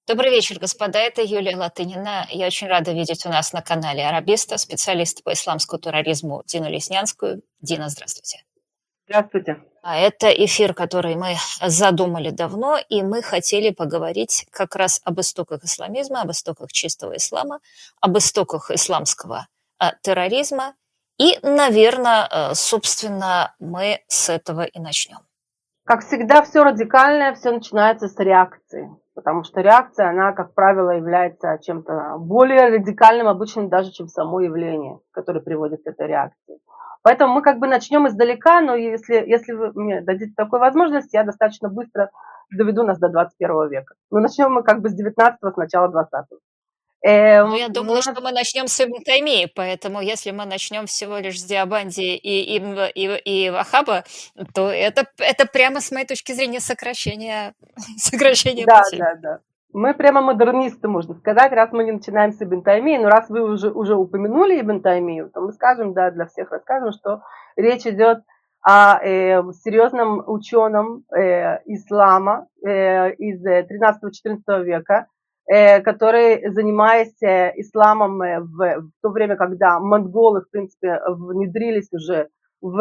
Добрый вечер, господа. Это Юлия Латынина. Я очень рада видеть у нас на канале Арабиста, специалиста по исламскому терроризму Дину Леснянскую. Дина, здравствуйте. Здравствуйте. Это эфир, который мы задумали давно, и мы хотели поговорить как раз об истоках исламизма, об истоках чистого ислама, об истоках исламского терроризма. И, наверное, собственно, мы с этого и начнем. Как всегда, все радикальное, все начинается с реакции. Потому что реакция, она, как правило, является чем-то более радикальным обычно даже, чем само явление, которое приводит к этой реакции. Поэтому мы как бы начнем издалека, но если вы мне дадите такую возможность, я достаточно быстро доведу нас до 21 века. Но начнем мы как бы с 19-го, с начала 20-го. Ну, я думала, что мы начнем с Ибн Таймии, поэтому если мы начнем всего лишь с Диабанди и Вахаба, то это прямо с моей точки зрения сокращение Да, мысли. да, да. Мы прямо модернисты, можно сказать, раз мы не начинаем с Ибн Таймии, но раз вы уже упомянули Ибн Таймию, то мы скажем, да, для всех расскажем, что речь идет о серьезном ученом ислама из 13-14 века, который, занимаясь исламом в то время, когда монголы, в принципе, внедрились уже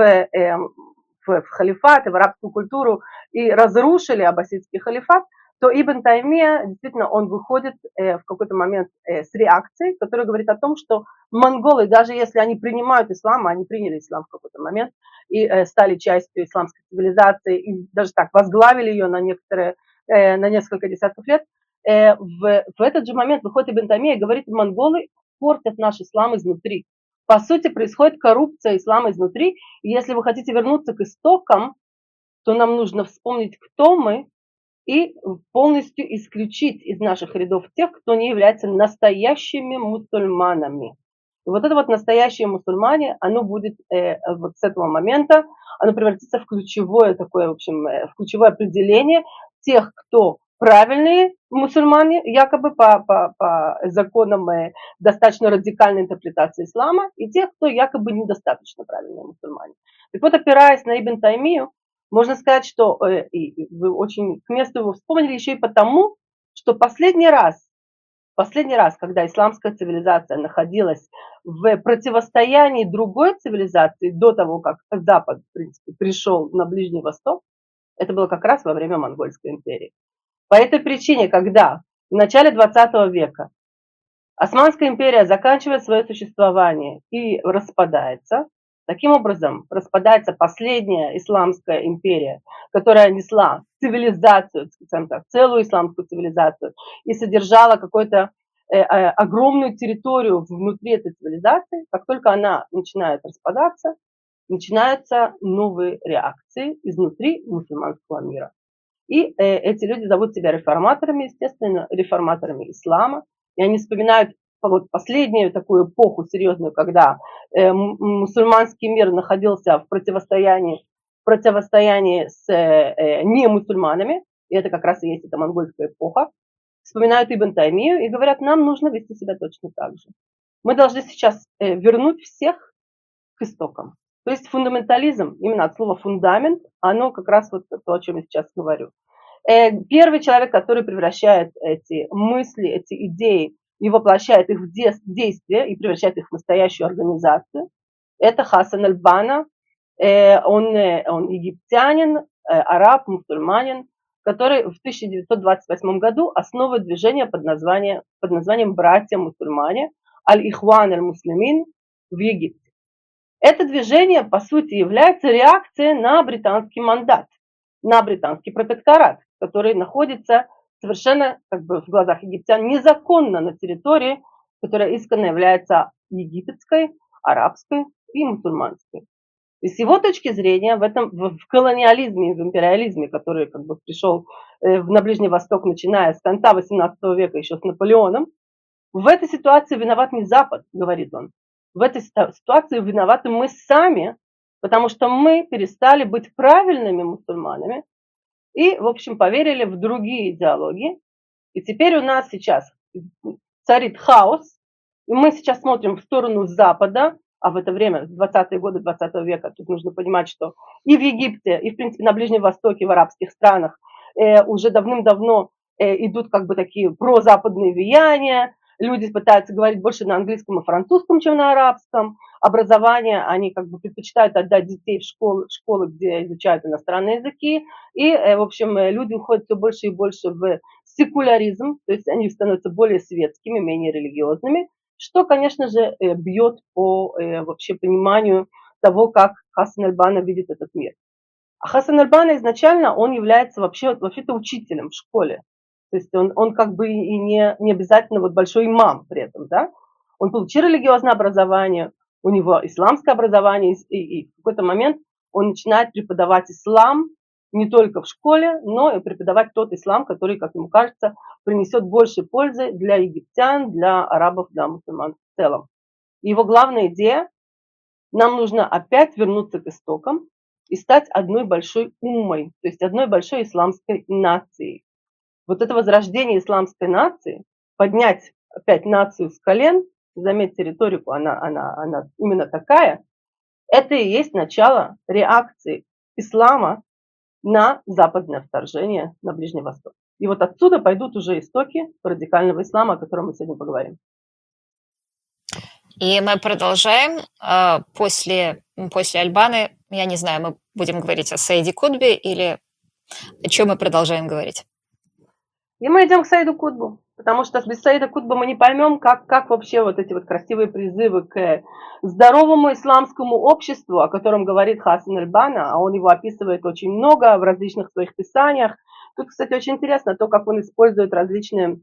в халифат, в арабскую культуру и разрушили аббасидский халифат, то Ибн Таймия, действительно, он выходит в какой-то момент с реакцией, которая говорит о том, что монголы, даже если они принимают ислам, а они приняли ислам в какой-то момент и стали частью исламской цивилизации, и даже так возглавили ее на несколько десятков лет, в этот же момент выходит Ибн Таймия и говорит: монголы портят наш ислам изнутри. По сути, происходит коррупция ислама изнутри, и если вы хотите вернуться к истокам, то нам нужно вспомнить, кто мы, и полностью исключить из наших рядов тех, кто не является настоящими мусульманами. И вот это вот настоящие мусульмане, оно будет вот с этого момента, оно превратится в ключевое такое, в общем, в ключевое определение тех, кто правильные мусульмане, якобы по законам достаточно радикальной интерпретации ислама, и тех, кто якобы недостаточно правильные мусульмане. Так вот, опираясь на Ибн Таймию, можно сказать, что вы очень к месту его вспомнили еще и потому, что последний раз, когда исламская цивилизация находилась в противостоянии другой цивилизации до того, как Запад, в принципе, пришел на Ближний Восток, это было как раз во время Монгольской империи. По этой причине, когда в начале 20 века Османская империя заканчивает свое существование и распадается, таким образом распадается последняя исламская империя, которая несла цивилизацию, скажем так, целую исламскую цивилизацию и содержала какую-то огромную территорию внутри этой цивилизации. Как только она начинает распадаться, начинаются новые реакции изнутри мусульманского мира. И эти люди зовут себя реформаторами, естественно, реформаторами ислама. И они вспоминают вот последнюю такую эпоху серьезную, когда мусульманский мир находился в противостоянии с немусульманами. И это как раз и есть эта монгольская эпоха. Вспоминают Ибн Таймию и говорят: нам нужно вести себя точно так же. Мы должны сейчас вернуть всех к истокам. То есть фундаментализм, именно от слова фундамент, оно как раз вот то, о чем я сейчас говорю. Первый человек, который превращает эти мысли, эти идеи и воплощает их в действие и превращает их в настоящую организацию, это Хасан аль-Банна. Он египтянин, араб, мусульманин, который в 1928 году основывает движение под названием «Братья-мусульмане», Аль-Ихван аль-Муслимин в Египте. Это движение, по сути, является реакцией на британский мандат, на британский протекторат, который находится совершенно, как бы в глазах египтян, незаконно на территории, которая исконно является египетской, арабской и мусульманской. И с его точки зрения в колониализме, в империализме, который как бы пришел на Ближний Восток, начиная с конца 18 века, еще с Наполеоном, в этой ситуации виноват не Запад, говорит он. В этой ситуации виноваты мы сами, потому что мы перестали быть правильными мусульманами и, в общем, поверили в другие идеологии. И теперь у нас сейчас царит хаос, и мы сейчас смотрим в сторону Запада, а в это время, в 20-е годы 20 века, тут нужно понимать, что и в Египте, и, в принципе, на Ближнем Востоке, в арабских странах уже давным-давно идут как бы такие прозападные влияния, люди пытаются говорить больше на английском и французском, чем на арабском. Образование, они как бы предпочитают отдать детей в школы, где изучают иностранные языки. И, в общем, люди уходят все больше и больше в секуляризм, то есть они становятся более светскими, менее религиозными, что, конечно же, бьет по вообще пониманию того, как Хасан аль-Банна видит этот мир. А Хасан аль-Банна изначально, он является вообще-то учителем в школе. То есть он как бы и не обязательно вот большой имам при этом, да. Он получил религиозное образование, у него исламское образование, и в какой-то момент он начинает преподавать ислам не только в школе, но и преподавать тот ислам, который, как ему кажется, принесет больше пользы для египтян, для арабов, для мусульман в целом. И его главная идея: нам нужно опять вернуться к истокам и стать одной большой уммой, то есть одной большой исламской нацией. Вот это возрождение исламской нации, поднять опять нацию с колен, заметьте риторику, она именно такая, это и есть начало реакции ислама на западное вторжение на Ближний Восток. И вот отсюда пойдут уже истоки радикального ислама, о котором мы сегодня поговорим. И мы продолжаем. После Альбаны, я не знаю, мы будем говорить о Саиде Кутбе или о чем мы продолжаем говорить? И мы идем к Саиду Кутбу, потому что без Саида Кутба мы не поймем, как вообще вот эти вот красивые призывы к здоровому исламскому обществу, о котором говорит Хасан аль-Банна, а он его описывает очень много в различных своих писаниях. Тут, кстати, очень интересно то, как он использует различные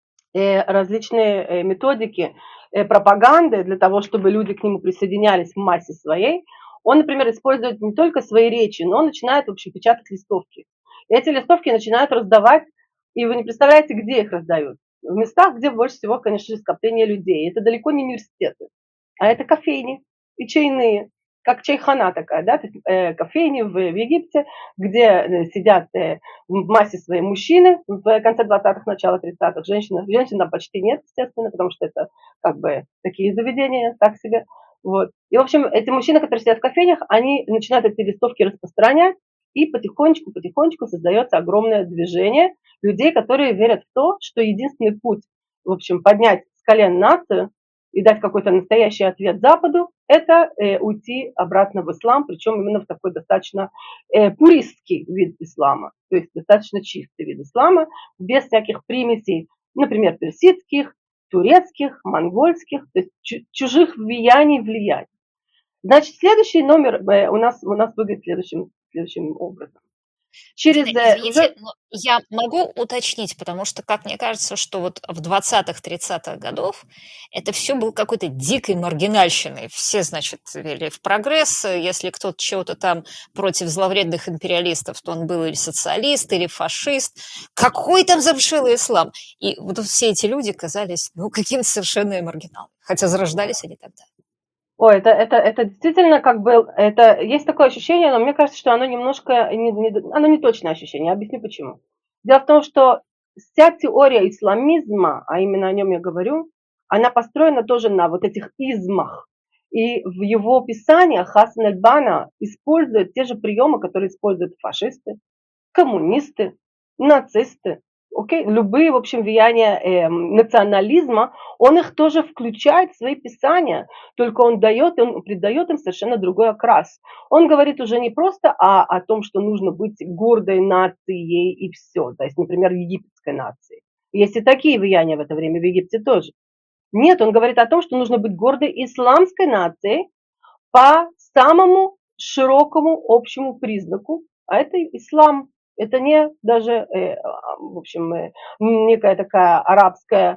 методики пропаганды для того, чтобы люди к нему присоединялись в массе своей. Он, например, использует не только свои речи, но он начинает, в общем, печатать листовки. И эти листовки начинают раздавать, и вы не представляете, где их раздают. В местах, где больше всего, конечно же, скопление людей. Это далеко не университеты, а это кофейни и чайные, как чайхана такая, да, кофейни в Египте, где сидят в массе свои мужчины в конце 20-х, начало 30-х, женщин там почти нет, естественно, потому что это как бы такие заведения, так себе. Вот. И, в общем, эти мужчины, которые сидят в кофейнях, они начинают эти листовки распространять, и потихонечку создается огромное движение людей, которые верят в то, что единственный путь, в общем, поднять с колен нацию и дать какой-то настоящий ответ Западу, это уйти обратно в ислам, причем именно в такой достаточно пуристский вид ислама, то есть достаточно чистый вид ислама, без всяких примесей, например, персидских, турецких, монгольских, то есть чужих влияний. Значит, следующий номер у нас выглядит следующим образом. Извините, но я могу уточнить, потому что, как мне кажется, что вот в 20-х, 30-х годов это все было какой-то дикой маргинальщиной. Все, значит, вели в прогресс. Если кто-то чего-то там против зловредных империалистов, то он был или социалист, или фашист. Какой там замшелый ислам? И вот все эти люди казались, каким-то совершенно маргиналом. Хотя зарождались они тогда. Ой, это действительно как бы, это есть такое ощущение, но мне кажется, что оно немножко, оно не точное ощущение, объясню почему. Дело в том, что вся теория исламизма, а именно о нем я говорю, она построена тоже на вот этих измах. И в его писаниях Хасан аль-Банна использует те же приемы, которые используют фашисты, коммунисты, нацисты, окей, любые, в общем, влияния национализма, он их тоже включает в свои писания, только он придает им совершенно другой окрас. Он говорит уже не просто о том, что нужно быть гордой нацией и все, то есть, например, египетской нацией. Есть и такие влияния в это время в Египте тоже. Нет, он говорит о том, что нужно быть гордой исламской нацией по самому широкому общему признаку, а это ислам. Это не даже, в общем, некая такая арабская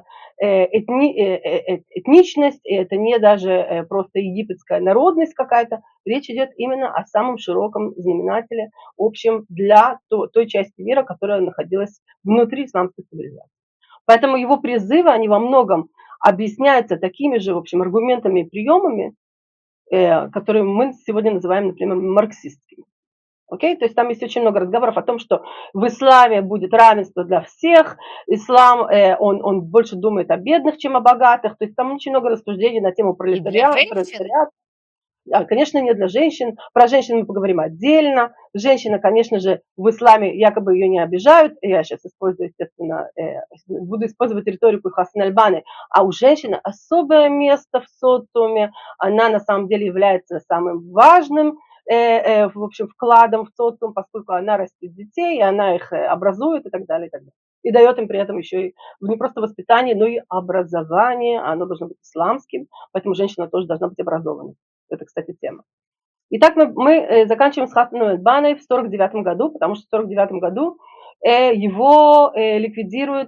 этничность, это не даже просто египетская народность какая-то. Речь идет именно о самом широком знаменателе, общем для той части мира, которая находилась внутри исламской цивилизации. Поэтому его призывы, они во многом объясняются такими же, в общем, аргументами и приемами, которые мы сегодня называем, например, марксистскими. Окей? То есть там есть очень много разговоров о том, что в исламе будет равенство для всех, ислам, он больше думает о бедных, чем о богатых, то есть там очень много рассуждений на тему пролетариата. Конечно, не для женщин. Про женщин мы поговорим отдельно. Женщина, конечно же, в исламе якобы ее не обижают. Я сейчас использую, естественно, буду использовать риторику Хасан аль-Банны. А у женщины особое место в социуме. Она на самом деле является самым важным в общем, вкладом в социум, поскольку она растит детей, и она их образует и так далее, и так далее. И дает им при этом еще и не просто воспитание, но и образование. Оно должно быть исламским, поэтому женщина тоже должна быть образованной. Это, кстати, тема. Итак, мы заканчиваем с Хасаном аль-Банной в 1949 году, потому что в 1949 году его ликвидируют,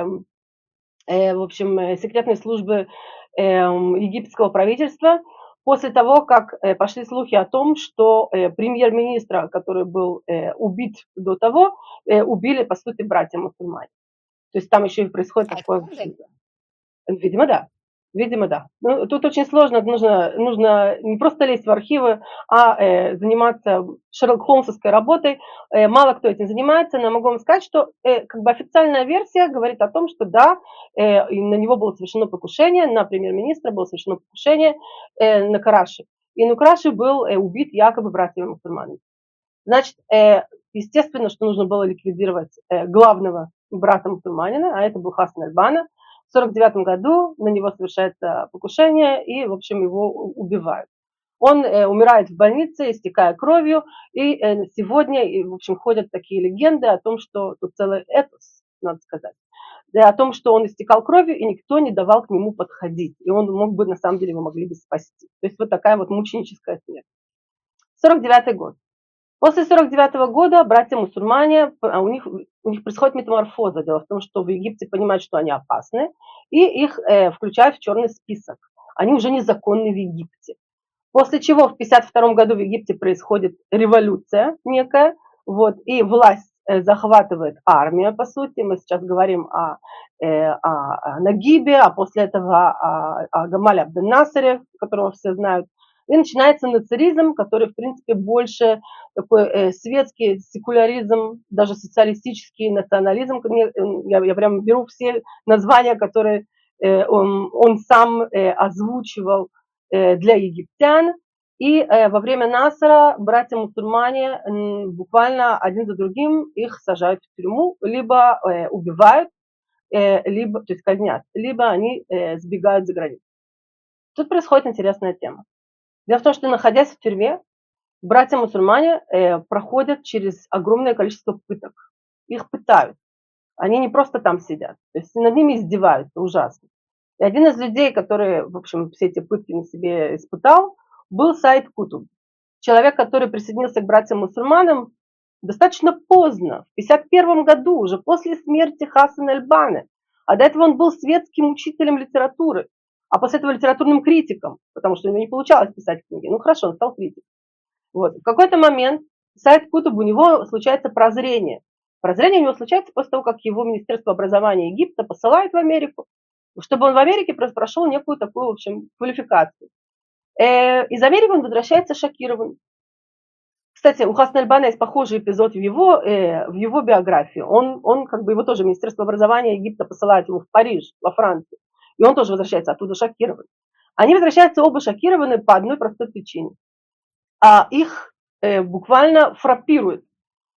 в общем, секретные службы египетского правительства после того, как пошли слухи о том, что премьер-министра, который был убит до того, убили, по сути, братья-мусульмане. То есть там еще и происходит такое... Видимо, да. Видимо, да. Ну, тут очень сложно, нужно не просто лезть в архивы, а заниматься Шерлок Холмсовской работой. Мало кто этим занимается, но могу вам сказать, что как бы официальная версия говорит о том, что да, на него было совершено покушение, на премьер-министра было совершено покушение на Караши. И Нукраши был убит якобы братьями-мусульманами. Значит, естественно, что нужно было ликвидировать главного брата-мусульманина, а это был Хасан аль-Банна. В 1949 году на него совершается покушение, и, в общем, его убивают. Он умирает в больнице, истекая кровью, и сегодня, в общем, ходят такие легенды о том, что тут целый этос, надо сказать, о том, что он истекал кровью, и никто не давал к нему подходить. И он мог бы, на самом деле, его могли бы спасти. То есть вот такая вот мученическая смерть. 1949 год. После 1949 года братья-мусульмане, у них происходит метаморфоза. Дело в том, что в Египте понимают, что они опасны, и их включают в черный список. Они уже незаконны в Египте. После чего в 1952 году в Египте происходит революция некая, вот, и власть захватывает армия, по сути. Мы сейчас говорим о Нагибе, а после этого о Гамале Абден-Насере, которого все знают. И начинается нацизм, который, в принципе, больше такой светский секуляризм, даже социалистический национализм. Я прям беру все названия, которые он сам озвучивал для египтян. И во время Насара братья-мусульмане буквально один за другим их сажают в тюрьму, либо убивают, либо, то есть казнят, либо они сбегают за границу. Тут происходит интересная тема. Дело в том, что, находясь в тюрьме, братья-мусульмане проходят через огромное количество пыток. Их пытают. Они не просто там сидят. То есть над ними издеваются ужасно. И один из людей, который, в общем, все эти пытки на себе испытал, был Саид Кутуб. Человек, который присоединился к братьям-мусульманам достаточно поздно, в 1951 году, уже после смерти Хасана аль-Банны. А до этого он был светским учителем литературы, а после этого литературным критиком, потому что у него не получалось писать книги. Ну хорошо, он стал критиком. Вот. В какой-то момент Саид Кутуб, у него случается прозрение. Прозрение у него случается после того, как его Министерство образования Египта посылает в Америку, чтобы он в Америке прошел некую такую, в общем, квалификацию. Из Америки он возвращается шокирован. Кстати, у Хасана аль-Банна есть похожий эпизод в его биографии. Он как бы его тоже Министерство образования Египта посылает его в Париж, во Францию. И он тоже возвращается оттуда шокирован. Они возвращаются оба шокированы по одной простой причине. Их буквально фрапирует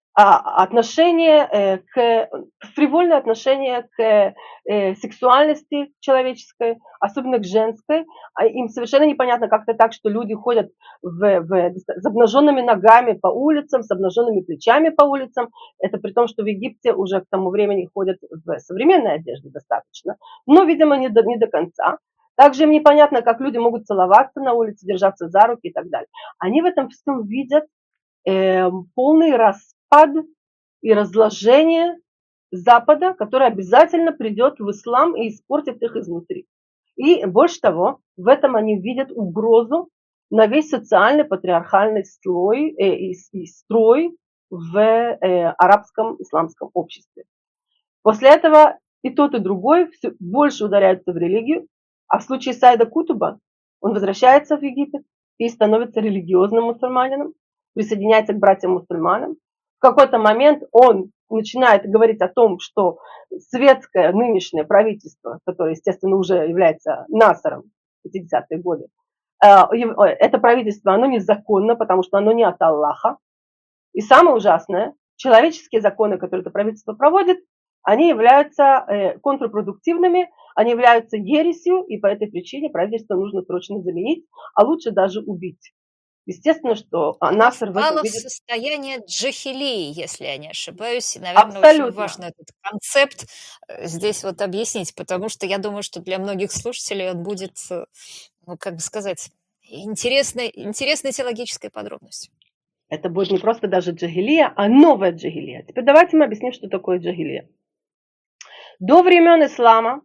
фривольное отношение к сексуальности человеческой, особенно к женской. Им совершенно непонятно как-то так, что люди ходят с обнаженными ногами по улицам, с обнаженными плечами по улицам. Это при том, что в Египте уже к тому времени ходят в современной одежде достаточно, но, видимо, не до конца. Также им непонятно, как люди могут целоваться на улице, держаться за руки и так далее. Они в этом всем видят полный распад и разложение Запада, который обязательно придет в ислам и испортит их изнутри. И больше того, в этом они видят угрозу на весь социальный патриархальный слой и строй в арабском исламском обществе. После этого и тот, и другой все больше ударяются в религию, а в случае Саида Кутуба он возвращается в Египет и становится религиозным мусульманином, присоединяется к братьям-мусульманам. В какой-то момент он начинает говорить о том, что светское нынешнее правительство, которое, естественно, уже является Насаром в 50-е годы, это правительство, оно незаконно, потому что оно не от Аллаха. И самое ужасное, человеческие законы, которые это правительство проводит, они являются контрпродуктивными, они являются ересью, и по этой причине правительство нужно срочно заменить, а лучше даже убить. Естественно, что Оно Насер в этом впало в видит состояние джахилии, если я не ошибаюсь. И, наверное, очень абсолютно. важно этот концепт здесь вот объяснить, потому что я думаю, что для многих слушателей он будет, ну, как бы сказать, интересной теологической подробностью. Это будет не просто даже джагилия, а новая джагилия. Теперь давайте мы объясним, что такое джагилия. До времен ислама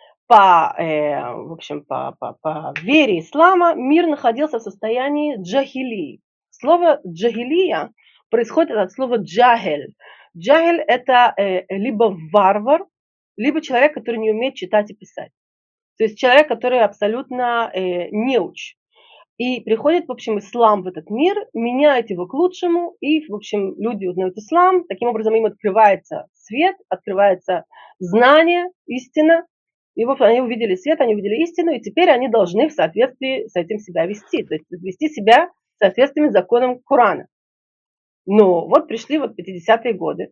в общем, по вере ислама мир находился в состоянии джахилии. Слово джахилия происходит от слова джахель. Джахель это либо варвар, либо человек, который не умеет читать и писать. То есть человек, который абсолютно неуч. И приходит, в общем, ислам в этот мир, меняет его к лучшему, и, в общем, люди узнают ислам, таким образом им открывается свет, открывается знание, истина, и вот они увидели свет, они увидели истину, и теперь они должны в соответствии с этим себя вести, то есть вести себя в соответствии с законом Корана. Но вот пришли вот 50-е годы,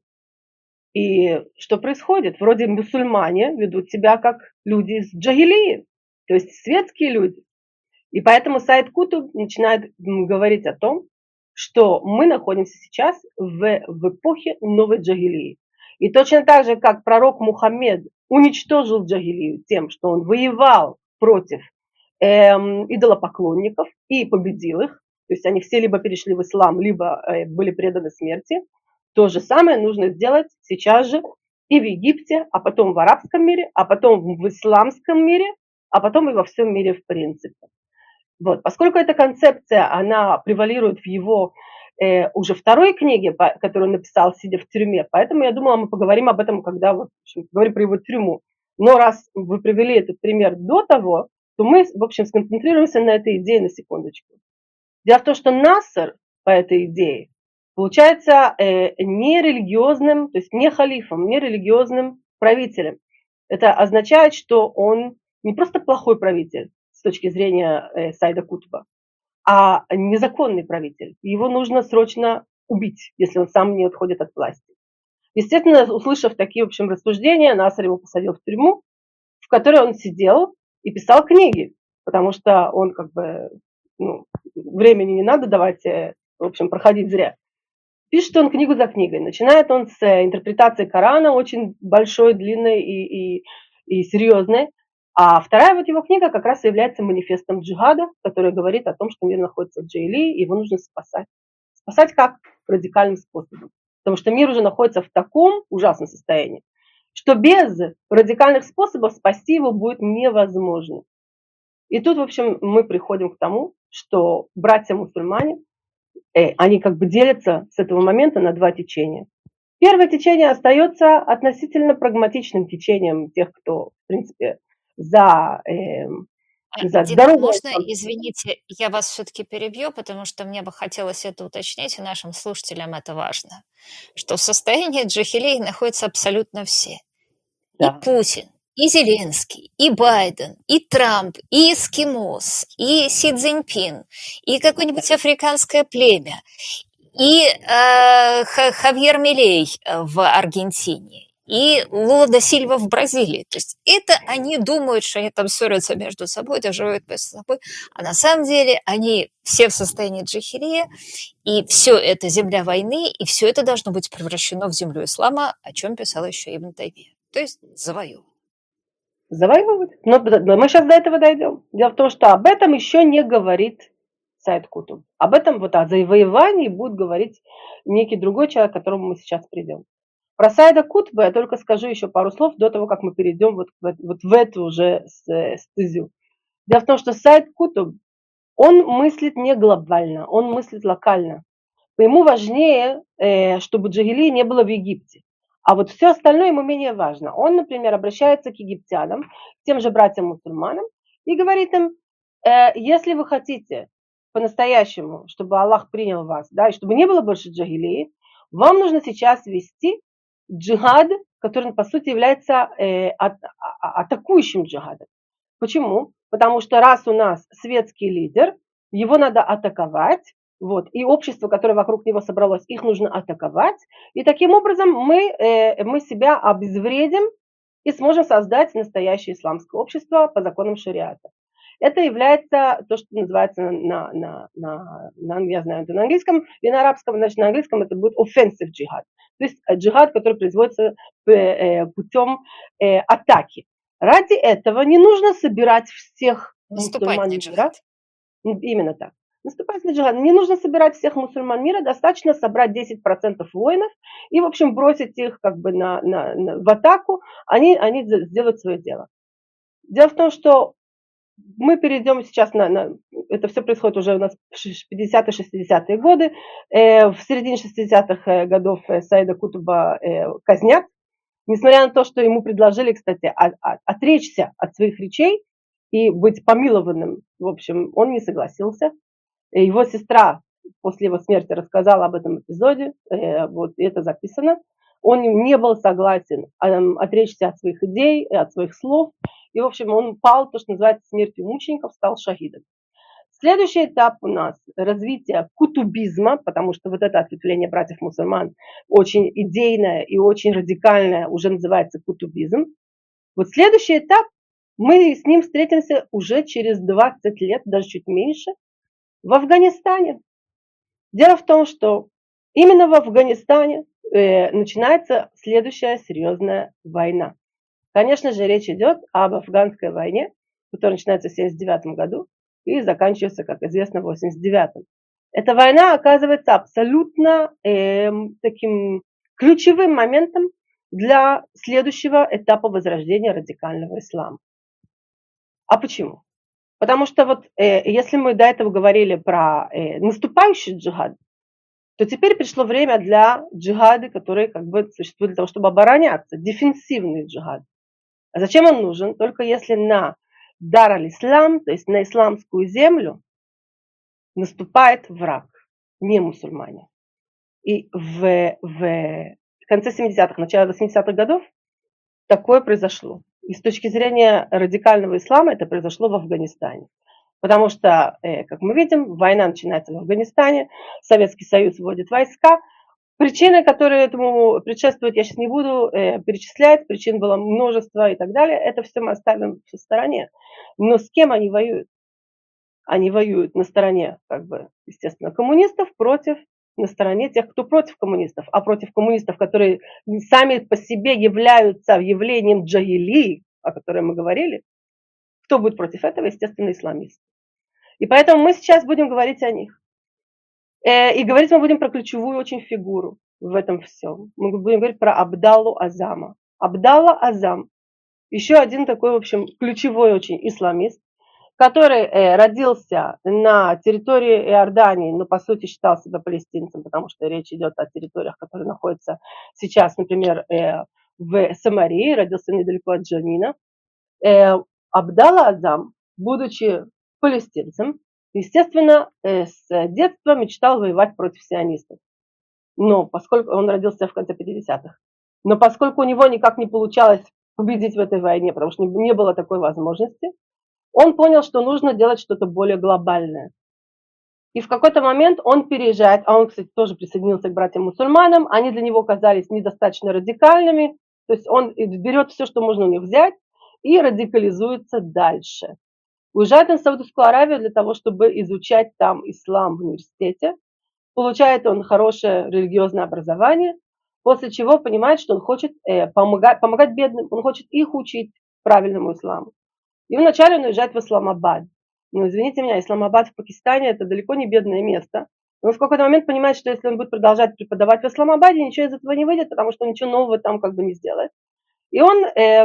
и что происходит? Вроде мусульмане ведут себя как люди из джагилии, то есть светские люди. И поэтому Сайд Кутуб начинает говорить о том, что мы находимся сейчас в эпохе новой джагилии. И точно так же, как пророк Мухаммед уничтожил джагилию тем, что он воевал против идолопоклонников и победил их, то есть они все либо перешли в ислам, либо были преданы смерти, то же самое нужно сделать сейчас же и в Египте, а потом в арабском мире, а потом в исламском мире, а потом и во всем мире в принципе. Вот. Поскольку эта концепция, она превалирует в его уже второй книге, которую он написал, сидя в тюрьме, поэтому я думала, мы поговорим об этом, когда вот, в общем, говорим про его тюрьму. Но раз вы привели этот пример до того, то мы, в общем, сконцентрируемся на этой идее на секундочку. Дело в том, что Насер по этой идее получается не религиозным, то есть не халифом, не религиозным правителем. Это означает, что он не просто плохой правитель с точки зрения Сайда Кутба, а незаконный правитель. Его нужно срочно убить, если он сам не отходит от власти. Естественно, услышав такие, в общем, рассуждения, Насер его посадил в тюрьму, в которой он сидел и писал книги, потому что он как бы, времени не надо давать, в общем, проходить зря. Пишет он книгу за книгой. Начинает он с интерпретации Корана, очень большой, длинной и серьезной. А вторая вот его книга как раз и является манифестом джихада, который говорит о том, что мир находится в джаилии, и его нужно спасать. Спасать как? Радикальным способом. Потому что мир уже находится в таком ужасном состоянии, что без радикальных способов спасти его будет невозможно. И тут, в общем, мы приходим к тому, что братья-мусульмане, они как бы делятся с этого момента на два течения. Первое течение остается относительно прагматичным течением тех, кто, в принципе, за Дина, здоровое. можно, извините, я вас все-таки перебью, потому что мне бы хотелось это уточнить, и нашим слушателям это важно, что в состоянии джахилии находятся абсолютно все. И Да. Путин, и Зеленский, и Байден, и Трамп, и эскимос, и Си Цзиньпин, и какое-нибудь африканское племя, и Хавьер Милей в Аргентине, и Лула да Сильва в Бразилии. То есть это они думают, что они там ссорятся между собой, доживают между собой, а на самом деле они все в состоянии джахилии, и все это земля войны, и все это должно быть превращено в землю ислама, о чем писал еще Ибн Таймия. То есть завоевывать. Завоевывать. Но мы сейчас до этого дойдем. Дело в том, что об этом еще не говорит Сайд Кутуб. Об этом, вот о завоевании будет говорить некий другой человек, к которому мы сейчас придем. Про Сайда Кутба я только скажу еще пару слов до того, как мы перейдем вот в эту уже стезю. Дело в том, что Сайд Кутуб, он мыслит не глобально, он мыслит локально. Ему важнее, чтобы джагилии не было в Египте. А вот все остальное ему менее важно. Он, например, обращается к египтянам, к тем же братьям-мусульманам, и говорит им, если вы хотите по-настоящему, чтобы Аллах принял вас, да, и чтобы не было больше джагилии, вам нужно сейчас вести джихад, который, по сути, является атакующим джихадом. Почему? потому что раз у нас светский лидер, его надо атаковать, вот, и общество, которое вокруг него собралось, их нужно атаковать, и таким образом мы себя обезвредим и сможем создать настоящее исламское общество по законам шариата. Это является то, что называется я знаю, это на английском и на арабском, значит, на английском это будет offensive джихад. То есть джихад, который производится путем атаки. Ради этого не нужно собирать всех мусульман мира. Именно так. Наступательный джихад. Не нужно собирать всех мусульман мира, достаточно собрать 10% воинов и, в общем, бросить их как бы в атаку, они сделают свое дело. Дело в том, что мы перейдем сейчас это все происходит уже у нас в 50-е, 60-е годы. В середине 60-х годов Саида Кутуба казнят, несмотря на то, что ему предложили, кстати, отречься от своих речей и быть помилованным. В общем, он не согласился. Его сестра после его смерти рассказала об этом эпизоде, вот это записано. Он не был согласен отречься от своих идей, от своих слов. И, в общем, он пал, то, что называется, смертью мучеников, стал шахидом. Следующий этап у нас развитие кутубизма, потому что вот это ответвление братьев-мусульман очень идейное и очень радикальное, уже называется кутубизм. Вот следующий этап, мы с ним встретимся уже через 20 лет, даже чуть меньше, в Афганистане. Дело в том, что именно в Афганистане начинается следующая серьезная война. Конечно же, речь идет об афганской войне, которая начинается в 1979 году и заканчивается, как известно, в 1989. Эта война оказывается абсолютно таким ключевым моментом для следующего этапа возрождения радикального ислама. А почему? Потому что вот если мы до этого говорили про наступающий джихад, то теперь пришло время для джихада, который как бы существует для того, чтобы обороняться, дефенсивный джихад. А зачем он нужен? Только если на дар аль-ислам, то есть на исламскую землю, наступает враг, не мусульмане. И в конце 70-х, начале 80-х годов такое произошло. И с точки зрения радикального ислама это произошло в Афганистане. Потому что, как мы видим, война начинается в Афганистане, Советский Союз вводит войска. Причины, которые этому предшествуют, я сейчас не буду перечислять, причин было множество и так далее. Это все мы оставим в стороне. Но с кем они воюют? Они воюют на стороне, как бы, естественно, коммунистов на стороне тех, кто против коммунистов. А против коммунистов, которые сами по себе являются явлением джахилии, о котором мы говорили, кто будет против этого? Естественно, исламисты. И поэтому мы сейчас будем говорить о них. И говорить мы будем про ключевую очень фигуру в этом всем. Мы будем говорить про Абдаллу Азама. Абдалла Азам. Еще один такой, в общем, ключевой очень исламист, который родился на территории Иордании, но по сути считал себя палестинцем, потому что речь идет о территориях, которые находятся сейчас, например, в Самарии, родился недалеко от Джанина. Абдалла Азам, будучи палестинцем, естественно, с детства мечтал воевать против сионистов. Но поскольку он родился в конце 50-х, но поскольку у него никак не получалось победить в этой войне, потому что не было такой возможности, он понял, что нужно делать что-то более глобальное. И в какой-то момент он переезжает, а он, кстати, тоже присоединился к братьям-мусульманам, они для него казались недостаточно радикальными, то есть он берет все, что можно у них взять, и радикализуется дальше. Уезжает он в Саудовскую Аравию для того, чтобы изучать там ислам в университете. Получает он хорошее религиозное образование, после чего понимает, что он хочет помогать бедным, он хочет их учить правильному исламу. И вначале он уезжает в Исламабад. Но, извините меня, Исламабад в Пакистане – это далеко не бедное место. Но в какой-то момент понимает, что если он будет продолжать преподавать в Исламабаде, ничего из этого не выйдет, потому что он ничего нового там как бы не сделает. И он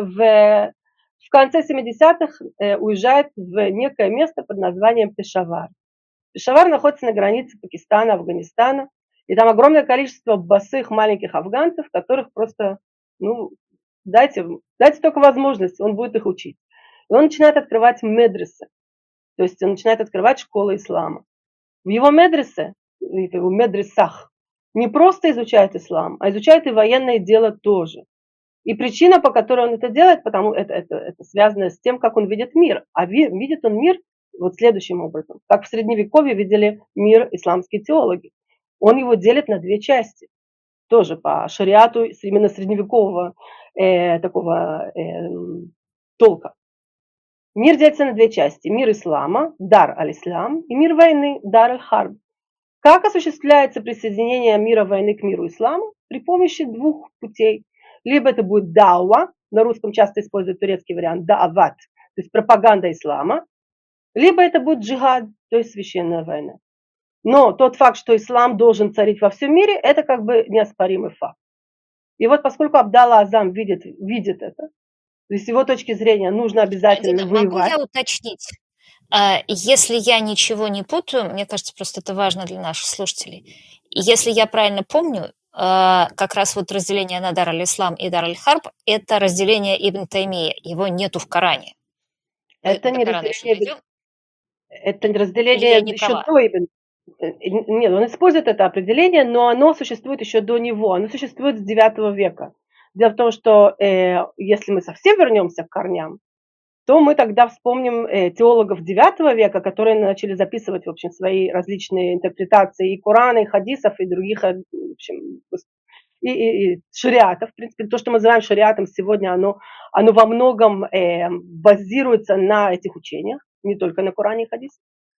в конце 70-х уезжает в некое место под названием Пешавар. Пешавар находится на границе Пакистана, Афганистана. И там огромное количество босых маленьких афганцев, которых просто, дайте только возможность, он будет их учить. И он начинает открывать медресе, то есть он начинает открывать школы ислама. В его медресе, в его медресах, не просто изучают ислам, а изучают и военное дело тоже. И причина, по которой он это делает, потому это связано с тем, как он видит мир. А видит он мир вот следующим образом. Как в Средневековье видели мир исламские теологи. Он его делит на две части. Тоже по шариату именно средневекового такого толка. Мир делится на две части. Мир ислама, дар аль-ислам, и мир войны, дар аль-харб. Как осуществляется присоединение мира войны к миру ислама? При помощи двух путей. Либо это будет дауа, на русском часто используют турецкий вариант, даават, то есть пропаганда ислама, либо это будет джихад, то есть священная война. Но тот факт, что ислам должен царить во всем мире, это как бы неоспоримый факт. И вот поскольку Абдалла Азам видит это, то есть с его точки зрения нужно обязательно Дина, могу воевать. я уточнить? Если я ничего не путаю, мне кажется, просто это важно для наших слушателей. Если я правильно помню, как раз вот разделение на дар аль-Ислам и дар аль-Харб – это разделение Ибн Таймия, его нету в Коране. Мы Это до не Корана еще разделение, дойдем? это Или я разделение не еще права? до Ибн. Нет, он использует это определение, но оно существует еще до него. Оно существует с IX века. Дело в том, что если мы совсем вернемся к корням, то мы тогда вспомним теологов IX века, которые начали записывать, в общем, свои различные интерпретации и Корана, и хадисов, и других, в общем, и шариата. В принципе, то, что мы называем шариатом сегодня, оно во многом базируется на этих учениях, не только на Коране и хадисе.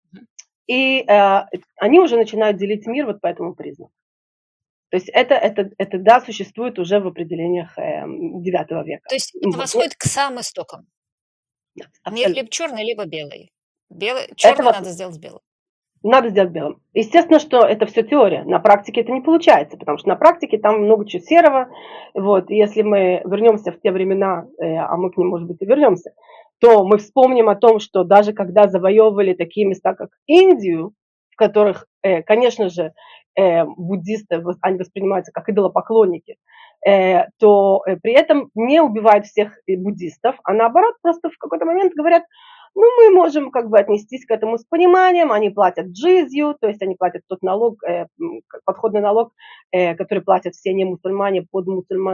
И они уже начинают делить мир вот по этому признаку. То есть это да, существует уже в определениях IX века. То есть это восходит к самым истокам. Мир Абсолютно. либо черный, либо белый. Это Черный надо сделать белым. надо сделать белым. Естественно, что это все теория. На практике это не получается, потому что на практике там много чего серого. Вот. И если мы вернемся в те времена, а мы к ним, может быть, и вернемся, то мы вспомним о том, что даже когда завоевывали такие места, как Индию, в которых, конечно же, буддисты, они воспринимаются как идолопоклонники, то при этом не убивают всех буддистов, а наоборот просто в какой-то момент говорят: ну, мы можем как бы отнестись к этому с пониманием, они платят джизью, то есть они платят тот налог, подходный налог, который платят все не мусульмане под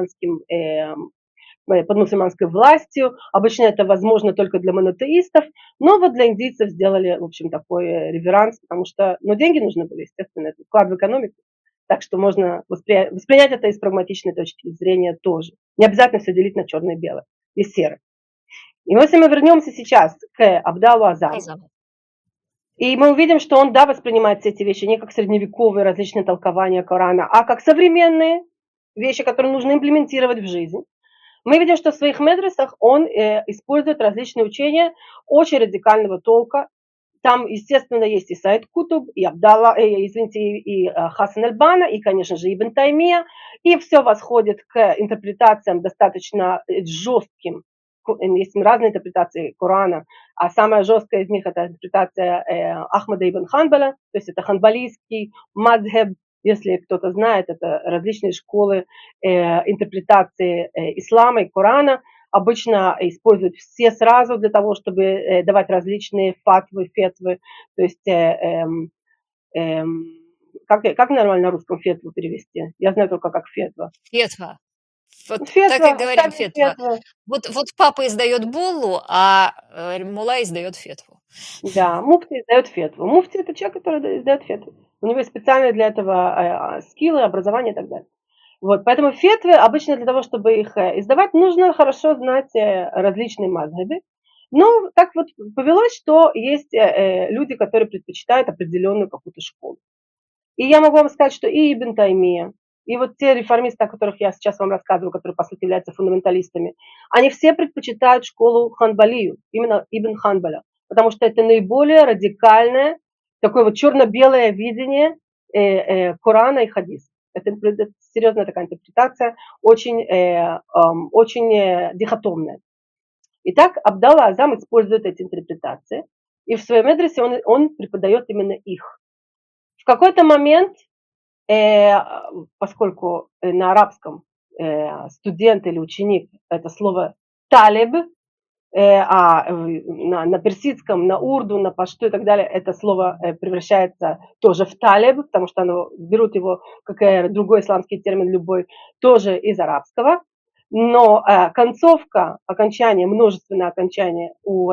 мусульманской властью. Обычно это возможно только для монотеистов, но вот для индийцев сделали, в общем, такой реверанс, потому что, ну, деньги нужны были, естественно, это вклад в экономику. Так что можно воспринять это из прагматичной точки зрения тоже. Не обязательно все делить на черное и белое и серое. И если мы вернемся сейчас к Абдаллу Азаму, и мы увидим, что он, да, воспринимает все эти вещи не как средневековые различные толкования Корана, а как современные вещи, которые нужно имплементировать в жизнь. Мы видим, что в своих медресах он использует различные учения очень радикального толка. Там, естественно, есть и Саид Кутуб, и и Хасан аль-Банна, и, конечно же, Ибн Таймия. И все восходит к интерпретациям достаточно жестким. Есть разные интерпретации Корана, а самая жесткая из них это интерпретация Ахмада ибн Ханбаля, то есть это ханбалийский мадхеб, если кто-то знает, это различные школы интерпретации ислама и Корана. Обычно используют все сразу для того, чтобы давать различные фетвы. То есть, как нормально на русском фетву перевести? Я знаю только как фетва. Фетва. Вот так Фетва, и говорим оставьте фетва. фетву. Вот папа издает буллу, а мулла издает фетву. Да, муфти издает фетву. Муфти – это человек, который издает фетву. У него есть специальные для этого скиллы, образование и так далее. Вот, поэтому фетвы обычно для того, чтобы их издавать, нужно хорошо знать различные мазхабы. Но так вот повелось, что есть люди, которые предпочитают определенную какую-то школу. И я могу вам сказать, что и Ибн Таймия, и вот те реформисты, о которых я сейчас вам рассказываю, которые, по сути, являются фундаменталистами, они все предпочитают школу Ханбалию, именно Ибн Ханбаля, потому что это наиболее радикальное, такое вот черно-белое видение Корана и хадиса. Это серьезная такая интерпретация, очень дихотомная. Итак, Абдалла Азам использует эти интерпретации, и в своем медресе он преподает именно их. В какой-то момент, поскольку на арабском студент или ученик это слово талиб, а на персидском, на урду, на пашту и так далее это слово превращается тоже в талиб, потому что берут его, как и другой исламский термин любой, тоже из арабского. Но концовка, множественное окончание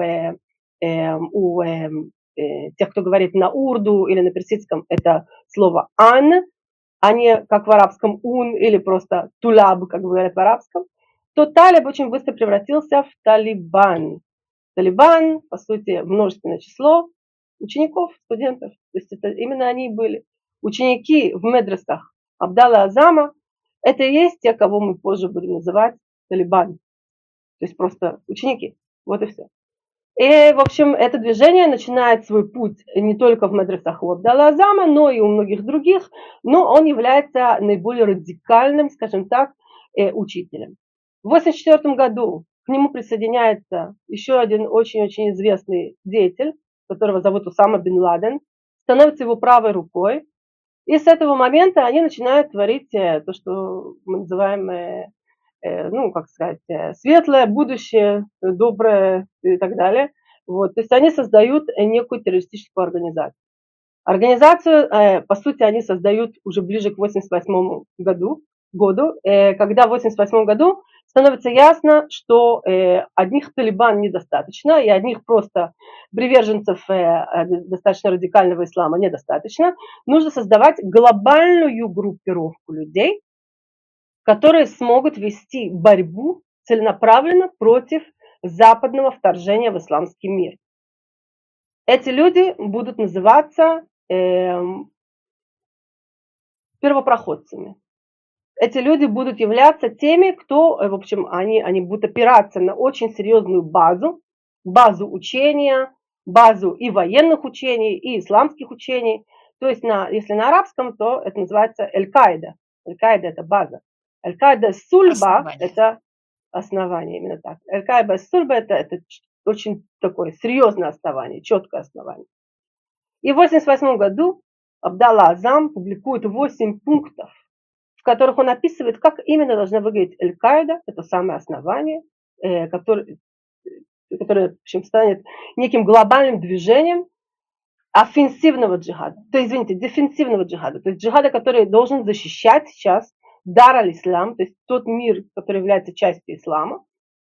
у тех, кто говорит на урду или на персидском, это слово «ан», а не как в арабском «ун» или просто «тулаб», как говорят в арабском, то талиб очень быстро превратился в талибан. Талибан, по сути, множественное число учеников, студентов. То есть это именно они были. Ученики в медресах Абдалла Азама, это и есть те, кого мы позже будем называть талибан. То есть просто ученики. Вот и все. И, в общем, это движение начинает свой путь не только в мадрасах у Абдалла Азама, но и у многих других, но он является наиболее радикальным, скажем так, учителем. В 1984 году к нему присоединяется еще один очень-очень известный деятель, которого зовут Усама бен Ладен, становится его правой рукой, и с этого момента они начинают творить то, что мы называем светлое будущее, доброе и так далее. Вот. То есть они создают некую террористическую организацию. Организацию, по сути, они создают уже ближе к 1988 году, когда в 1988 году становится ясно, что одних талибан недостаточно, и одних просто приверженцев достаточно радикального ислама недостаточно. Нужно создавать глобальную группировку людей, которые смогут вести борьбу целенаправленно против западного вторжения в исламский мир. Эти люди будут называться первопроходцами. Эти люди будут являться теми, кто, в общем, они будут опираться на очень серьезную базу учения, базу и военных учений, и исламских учений. То есть, если на арабском, то это называется Эль-Каида. Эль-Каида – это база. Эль-Каида Сульба – это основание, именно так. Эль-Каида Сульба – это очень такое серьезное основание, четкое основание. И в 1988 году Абдалла Азам публикует 8 пунктов, в которых он описывает, как именно должна выглядеть Эль-Каида, это самое основание, которое в общем, станет неким глобальным движением офенсивного джихада, дефенсивного джихада, то есть джихада, который должен защищать сейчас дар аль-ислам, то есть тот мир, который является частью ислама,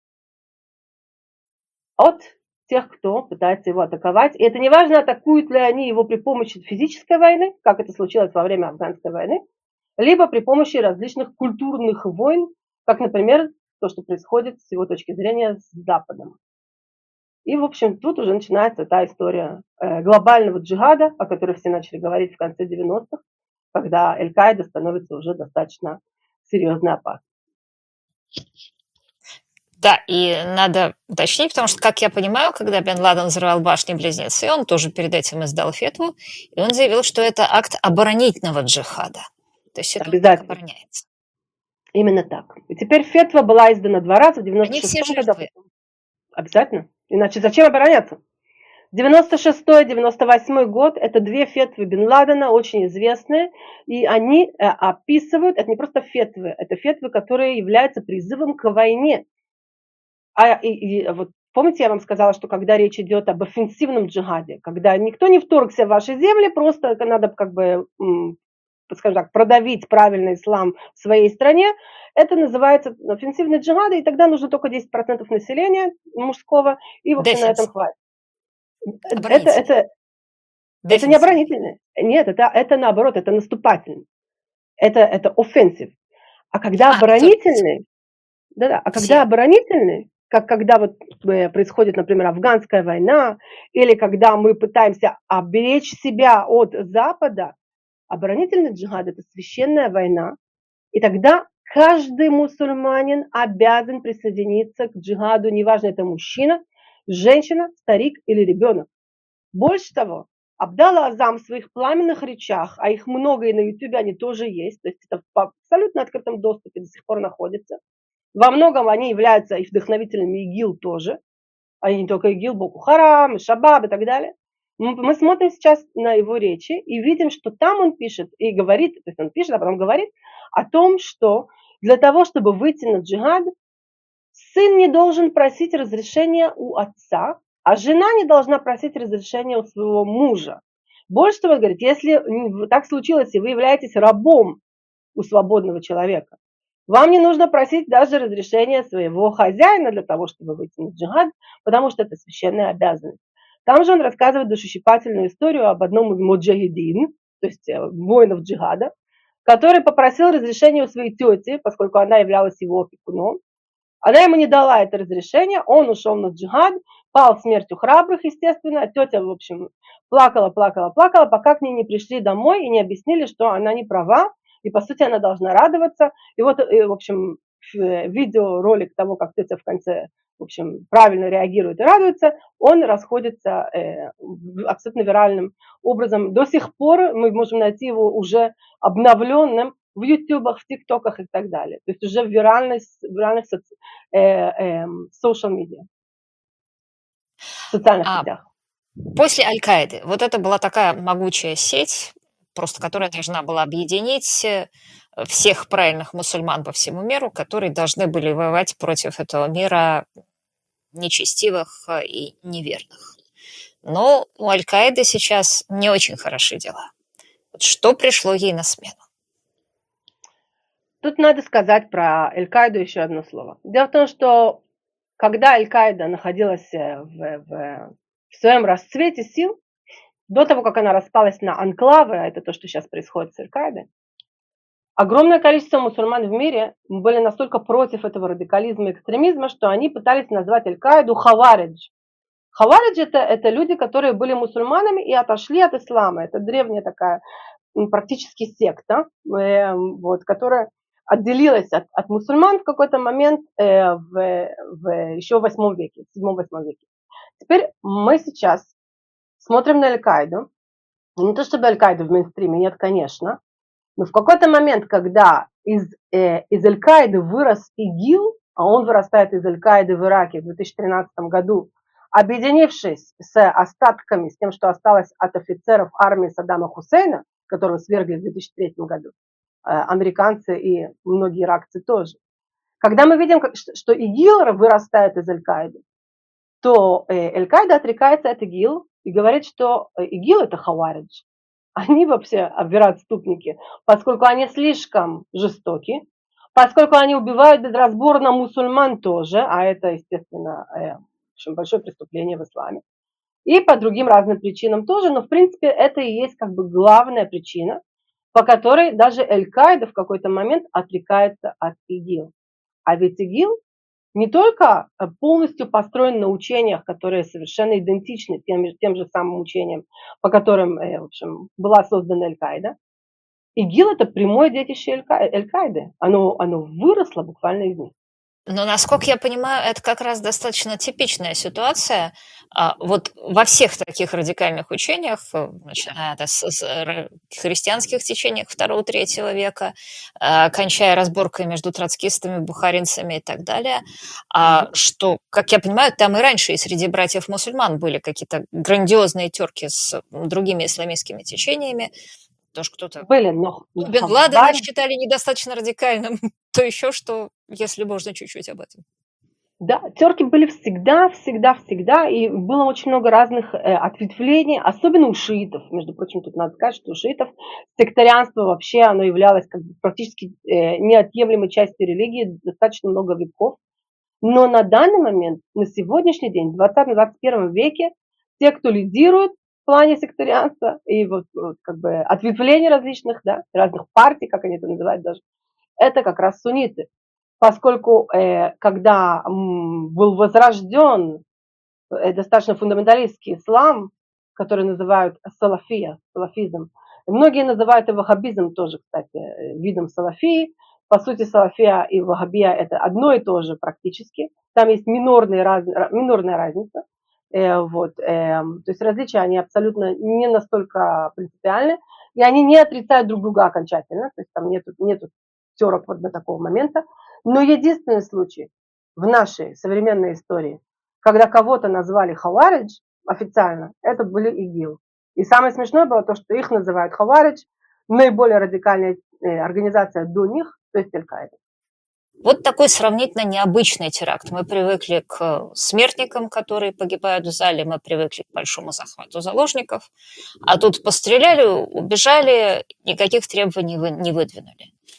от тех, кто пытается его атаковать. И это не важно, атакуют ли они его при помощи физической войны, как это случилось во время афганской войны, либо при помощи различных культурных войн, как, например, то, что происходит с его точки зрения с Западом. И, в общем, тут уже начинается та история глобального джихада, о которой все начали говорить в конце 90-х, когда Аль-Каида становится уже достаточно серьезной опасной. Да, и надо уточнить, потому что, как я понимаю, когда Бен Ладен взрывал башни-близнецы, он тоже перед этим издал фетву, и он заявил, что это акт оборонительного джихада. То есть это так обороняется. Именно так. И теперь фетва была издана 2 раза, в 96-м году. Обязательно. Иначе зачем обороняться? 96-98 год – это 2 фетвы Бен Ладена, очень известные, и они описывают, это не просто фетвы, это фетвы, которые являются призывом к войне. Вот помните, я вам сказала, что когда речь идет об офенсивном джихаде, когда никто не вторгся в ваши земли, просто надо скажем так, продавить правильный ислам в своей стране, это называется офенсивный джихад, и тогда нужно только 10% населения мужского, и, в общем, на этом хватит. Это не оборонительный. Нет, это наоборот, это наступательный. Это offensive. А когда оборонительный, когда оборонительный, как когда вот происходит, например, афганская война, или когда мы пытаемся оберечь себя от Запада, оборонительный джихад – это священная война, и тогда каждый мусульманин обязан присоединиться к джихаду, неважно, это мужчина, женщина, старик или ребенок. Больше того, Абдалла Азам в своих пламенных речах, а их много и на Ютубе они тоже есть, то есть это в абсолютно открытом доступе до сих пор находится. Во многом они являются и вдохновителями ИГИЛ тоже, а не только ИГИЛ, Боку Харам, Шабаб и так далее. Мы смотрим сейчас на его речи и видим, что там он пишет и говорит, то есть он пишет, а потом говорит о том, что для того, чтобы выйти на джихад, сын не должен просить разрешения у отца, а жена не должна просить разрешения у своего мужа. Больше того, он говорит, если так случилось, и вы являетесь рабом у свободного человека, Вам не нужно просить даже разрешения своего хозяина для того, чтобы выйти на джихад, потому что это священная обязанность. Там же он рассказывает душещипательную историю об одном из муджахидин, то есть воинов джихада, который попросил разрешения у своей тети, поскольку она являлась его опекуном. Она ему не дала это разрешение, он ушел на джихад, пал смертью храбрых, естественно. Тетя, в общем, плакала, плакала, плакала, пока к ней не пришли домой и не объяснили, что она не права, и, по сути, она должна радоваться. И вот, в общем, видеоролик того, как тетя в конце, в общем, правильно реагирует и радуется, он расходится абсолютно виральным образом. До сих пор мы можем найти его уже обновленным в ютубах, в тиктоках и так далее. То есть уже в виральных social media, в социальных А сетях. после Аль-Каиды, вот это была такая могучая сеть, просто которая должна была объединить всех правильных мусульман по всему миру, которые должны были воевать против этого мира нечестивых и неверных. Но у Аль-Каиды сейчас не очень хороши дела. Вот что пришло ей на смену? Тут надо сказать про Аль-Каиду еще одно слово. Дело в том, что когда Аль-Каида находилась в своем расцвете сил, до того, как она распалась на анклавы, а это то, что сейчас происходит с Аль-Каидой, огромное количество мусульман в мире были настолько против этого радикализма и экстремизма, что они пытались назвать Аль-Каиду хаваридж. Хаваридж это люди, которые были мусульманами и отошли от ислама. Это древняя такая практически секта, вот, которая отделилась от мусульман в какой-то момент еще в 8 веке, в 7-8 веке. Теперь мы сейчас смотрим на Аль-Каиду. Не то чтобы Аль-Каида в мейнстриме, нет, конечно. Но в какой-то момент, когда из Аль-Каиды вырос ИГИЛ, а он вырастает из Аль-Каиды в Ираке в 2013 году, объединившись с остатками, с тем, что осталось от офицеров армии Саддама Хусейна, которого свергли в 2003 году, американцы и многие иракцы тоже. Когда мы видим, что ИГИЛ вырастает из Аль-Каиды, то Аль-Каида отрекается от ИГИЛ и говорит, что ИГИЛ это хаваридж. Они вообще вероотступники, поскольку они слишком жестоки, поскольку они убивают безразборно мусульман тоже, а это, естественно, очень большое преступление в исламе, и по другим разным причинам тоже, но в принципе это и есть как бы главная причина, по которой даже Аль-Каида в какой-то момент отрекается от ИГИЛ. А ведь ИГИЛ не только полностью построен на учениях, которые совершенно идентичны тем же самым учениям, по которым, в общем, была создана Аль-Каида. ИГИЛ это прямое детище Аль-Каиды. Оно выросло буквально из них. Но, насколько я понимаю, это как раз достаточно типичная ситуация. Вот во всех таких радикальных учениях, начиная с христианских течениях 2-3 века, кончая разборкой между троцкистами, бухаринцами и так далее, что, как я понимаю, там и раньше и среди братьев-мусульман были какие-то грандиозные терки с другими исламистскими течениями. Тоже кто-то были, но Бен Ладена считали недостаточно радикальным, то еще что, если можно чуть-чуть об этом. Да, терки были всегда, всегда, всегда, и было очень много разных ответвлений, особенно у шиитов. Между прочим, тут надо сказать, что у шиитов сектарианство вообще, оно являлось как бы практически неотъемлемой частью религии достаточно много веков. Но на данный момент, на сегодняшний день, в 20-21 веке, те, кто лидирует в плане сектарианства и вот как бы ответвлений различных, да, разных партий, как они это называют даже, это как раз сунниты. Поскольку когда был возрожден достаточно фундаменталистский ислам, который называют салафизм, многие называют и ваххабизм тоже, кстати, видом салафии. По сути, салафия и ваххабия это одно и то же практически. Там есть минорная разница. То есть различия, они абсолютно не настолько принципиальны. И они не отрицают друг друга окончательно. То есть там нету терок вот до такого момента. Но единственный случай в нашей современной истории, когда кого-то назвали хаваридж официально, это были ИГИЛ. И самое смешное было то, что их называют хаваридж, наиболее радикальная организация до них, то есть Аль-Каида. Вот такой сравнительно необычный теракт. Мы привыкли к смертникам, которые погибают в зале, мы привыкли к большому захвату заложников, а тут постреляли, убежали, никаких требований не выдвинули.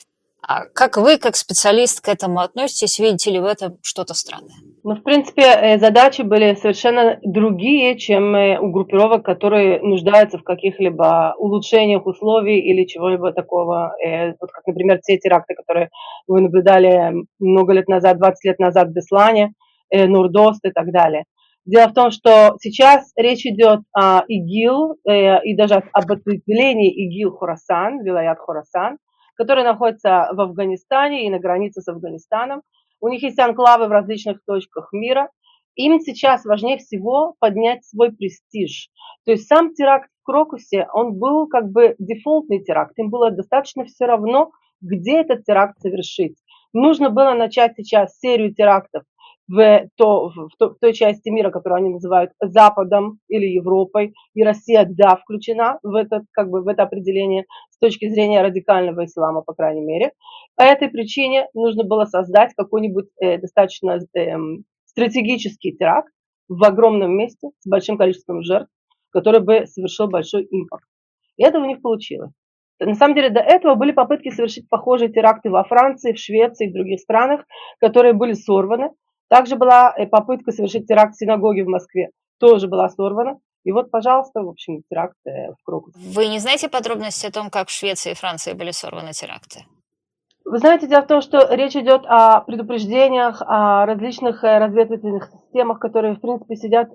А как вы, как специалист, к этому относитесь? Видите ли в этом что-то странное? Ну, в принципе, задачи были совершенно другие, чем у группировок, которые нуждаются в каких-либо улучшениях условий или чего-либо такого. Вот как, например, те теракты, которые вы наблюдали много лет назад, 20 лет назад в Беслане, Нурдост и так далее. Дело в том, что сейчас речь идет о ИГИЛ и даже об ответвлении ИГИЛ Хорасан, Вилаят Хорасан, который находится в Афганистане и на границе с Афганистаном. У них есть анклавы в различных точках мира. Им сейчас важнее всего поднять свой престиж. То есть сам теракт в Крокусе, он был как бы дефолтный теракт. Им было достаточно все равно, где этот теракт совершить. Нужно было начать сейчас серию терактов в той части мира, которую они называют Западом или Европой, и Россия, да, включена в это, как бы, в это определение с точки зрения радикального ислама, по крайней мере. По этой причине нужно было создать какой-нибудь достаточно стратегический теракт в огромном месте с большим количеством жертв, который бы совершил большой импакт. И это у них получилось. На самом деле до этого были попытки совершить похожие теракты во Франции, в Швеции и в других странах, которые были сорваны. Также была попытка совершить теракт в синагоге в Москве, тоже была сорвана. И вот, пожалуйста, в общем, теракт в Крокусе. Вы не знаете подробности о том, как в Швеции и Франции были сорваны теракты? Вы знаете, дело в том, что речь идет о предупреждениях, о различных разведывательных системах, которые, в принципе, сидят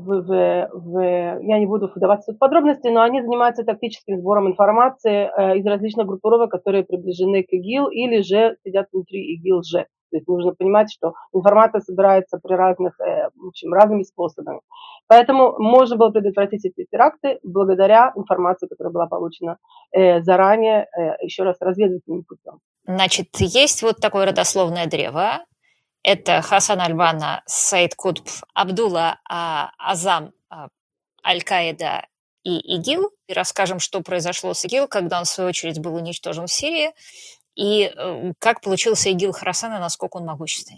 я не буду вдаваться в подробности, но они занимаются тактическим сбором информации из различных группировок, которые приближены к ИГИЛ или же сидят внутри ИГИЛ же. То есть нужно понимать, что информация собирается при разных, в общем, разными способами. Поэтому можно было предотвратить эти теракты благодаря информации, которая была получена заранее, еще раз, разведывательным путем. Значит, есть вот такое родословное древо. Это Хасан аль-Банна, Саид Кутб, Абдулла Азам, Аль-Каида и ИГИЛ. И расскажем, что произошло с ИГИЛ, когда он, в свою очередь, был уничтожен в Сирии, и как получился ИГИЛ Хорасан и насколько он могущественный.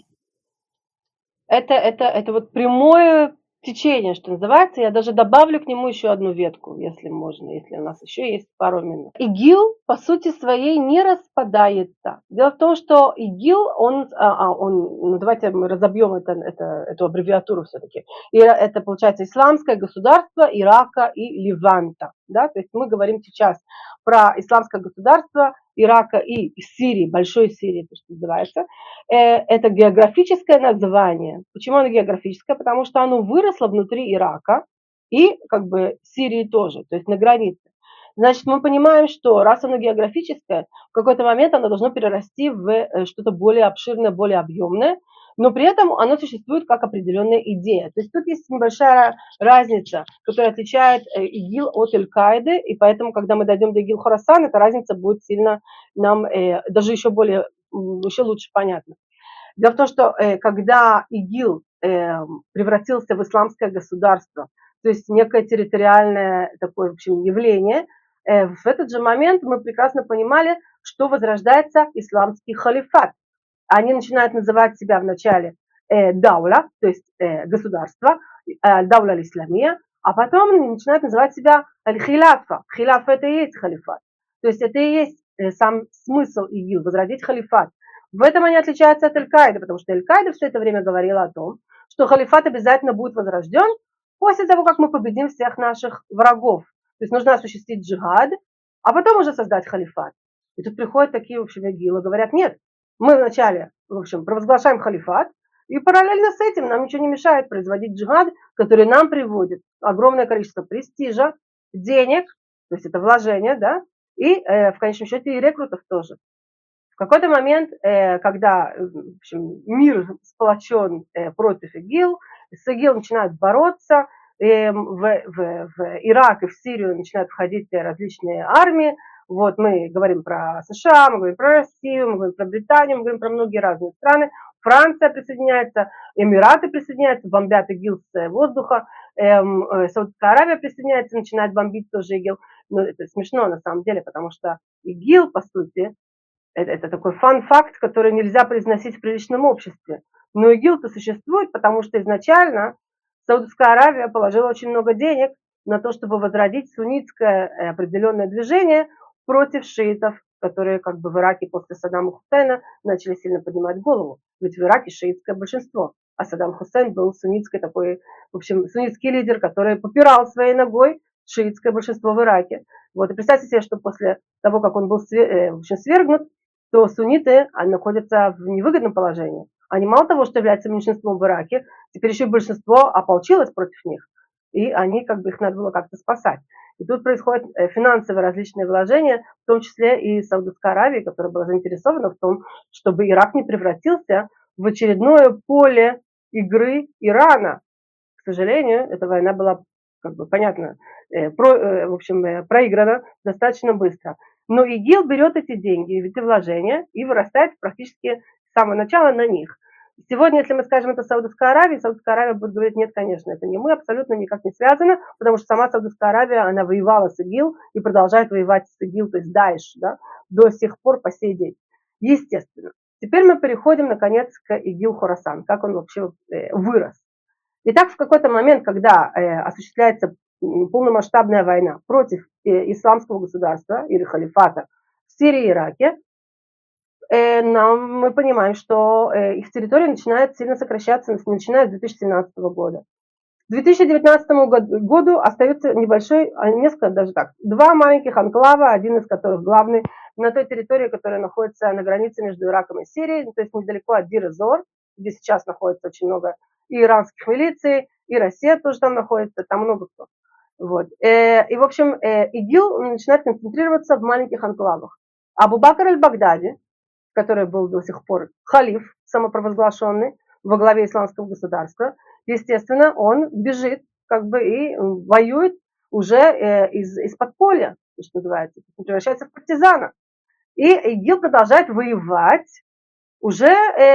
Это вот прямое течение, что называется. Я даже добавлю к нему еще одну ветку, если можно, если у нас еще есть пару минут. ИГИЛ, по сути своей, не распадается. Дело в том, что ИГИЛ, ну, давайте мы разобьем эту аббревиатуру все-таки. Это, получается, исламское государство Ирака и Леванта. Да? То есть мы говорим сейчас про исламское государство Ирака и Сирии, большой Сирии, то, что называется. Это географическое название. Почему оно географическое? Потому что оно выросло внутри Ирака и как бы Сирии тоже, то есть на границе. Значит, мы понимаем, что раз оно географическое, в какой-то момент оно должно перерасти в что-то более обширное, более объемное, но при этом оно существует как определенная идея. То есть тут есть небольшая разница, которая отличает ИГИЛ от Аль-Каиды, и поэтому, когда мы дойдем до ИГИЛ Хорасан, эта разница будет сильно нам даже еще лучше понятна. Дело в том, что когда ИГИЛ превратился в исламское государство, то есть некое территориальное такое, в общем, явление, в этот же момент мы прекрасно понимали, что возрождается исламский халифат. Они начинают называть себя вначале даула, то есть государство, даула аль-исламия, а потом начинают называть себя аль-хиляфа. Хиляфа это и есть халифат. То есть это и есть сам смысл ИГИЛ, возродить халифат. В этом они отличаются от Аль-Каиды, потому что Аль-Каида все это время говорила о том, что халифат обязательно будет возрожден после того, как мы победим всех наших врагов. То есть нужно осуществить джихад, а потом уже создать халифат. И тут приходят такие, в общем, ИГИЛы, говорят, нет, мы вначале, в общем, провозглашаем халифат, и параллельно с этим нам ничего не мешает производить джихад, который нам приводит огромное количество престижа, денег, то есть это вложение, да, и в конечном счете и рекрутов тоже. В какой-то момент, когда, в общем, мир сплочен против ИГИЛ, с ИГИЛ начинают бороться, в Ирак и в Сирию начинают входить различные армии. Вот мы говорим про США, мы говорим про Россию, мы говорим про Британию, мы говорим про многие разные страны. Франция присоединяется, Эмираты присоединяются, бомбят ИГИЛ с воздуха, Саудовская Аравия присоединяется, начинает бомбить тоже ИГИЛ. Но это смешно на самом деле, потому что ИГИЛ, по сути, это такой фан-факт, который нельзя произносить в приличном обществе. Но ИГИЛ-то существует, потому что изначально Саудовская Аравия положила очень много денег на то, чтобы возродить суннитское определенное движение против шиитов которые как бы в Ираке после Саддама Хусейна начали сильно поднимать голову. Ведь в Ираке шиитское большинство, а Саддам Хусейн был суннитский такой, в общем, суннитский лидер, который попирал своей ногой шиитское большинство в Ираке. Вот, и представьте себе, что после того, как он был в общем, свергнут, то сунниты находятся в невыгодном положении. Они мало того, что являются меньшинством в Ираке, теперь еще и большинство ополчилось против них. И они, как бы, их надо было как-то спасать. И тут происходят финансовые различные вложения, в том числе и Саудовской Аравии, которая была заинтересована в том, чтобы Ирак не превратился в очередное поле игры Ирана. К сожалению, эта война была, как бы, понятно, в общем, проиграна достаточно быстро. Но ИГИЛ берет эти деньги, эти вложения и вырастает практически с самого начала на них. Сегодня, если мы скажем это Саудовской Аравии, Саудовская Аравия будет говорить: нет, конечно, это не мы, абсолютно никак не связано, потому что сама Саудовская Аравия, она воевала с ИГИЛ и продолжает воевать с ИГИЛ, то есть Даиш, да, до сих пор, по сей день. Естественно. Теперь мы переходим, наконец, к ИГИЛ Хорасан, как он вообще вырос. Итак, в какой-то момент, когда осуществляется полномасштабная война против исламского государства или халифата в Сирии и Ираке, мы понимаем, что их территория начинает сильно сокращаться, начиная с 2017 года. К 2019 году остается небольшой, несколько, даже так, два маленьких анклава, один из которых главный, на той территории, которая находится на границе между Ираком и Сирией, то есть недалеко от Дир-эз-Зор, где сейчас находится очень много и иранских милиций, и Россия тоже там находится, там много кто. Вот. И, в общем, ИГИЛ начинает концентрироваться в маленьких анклавах. Абу Бакр аль-Багдади, который был до сих пор халиф самопровозглашенный во главе исламского государства, естественно, он бежит как бы и воюет уже из подполья, что называется, превращается в партизана. И ИГИЛ продолжает воевать уже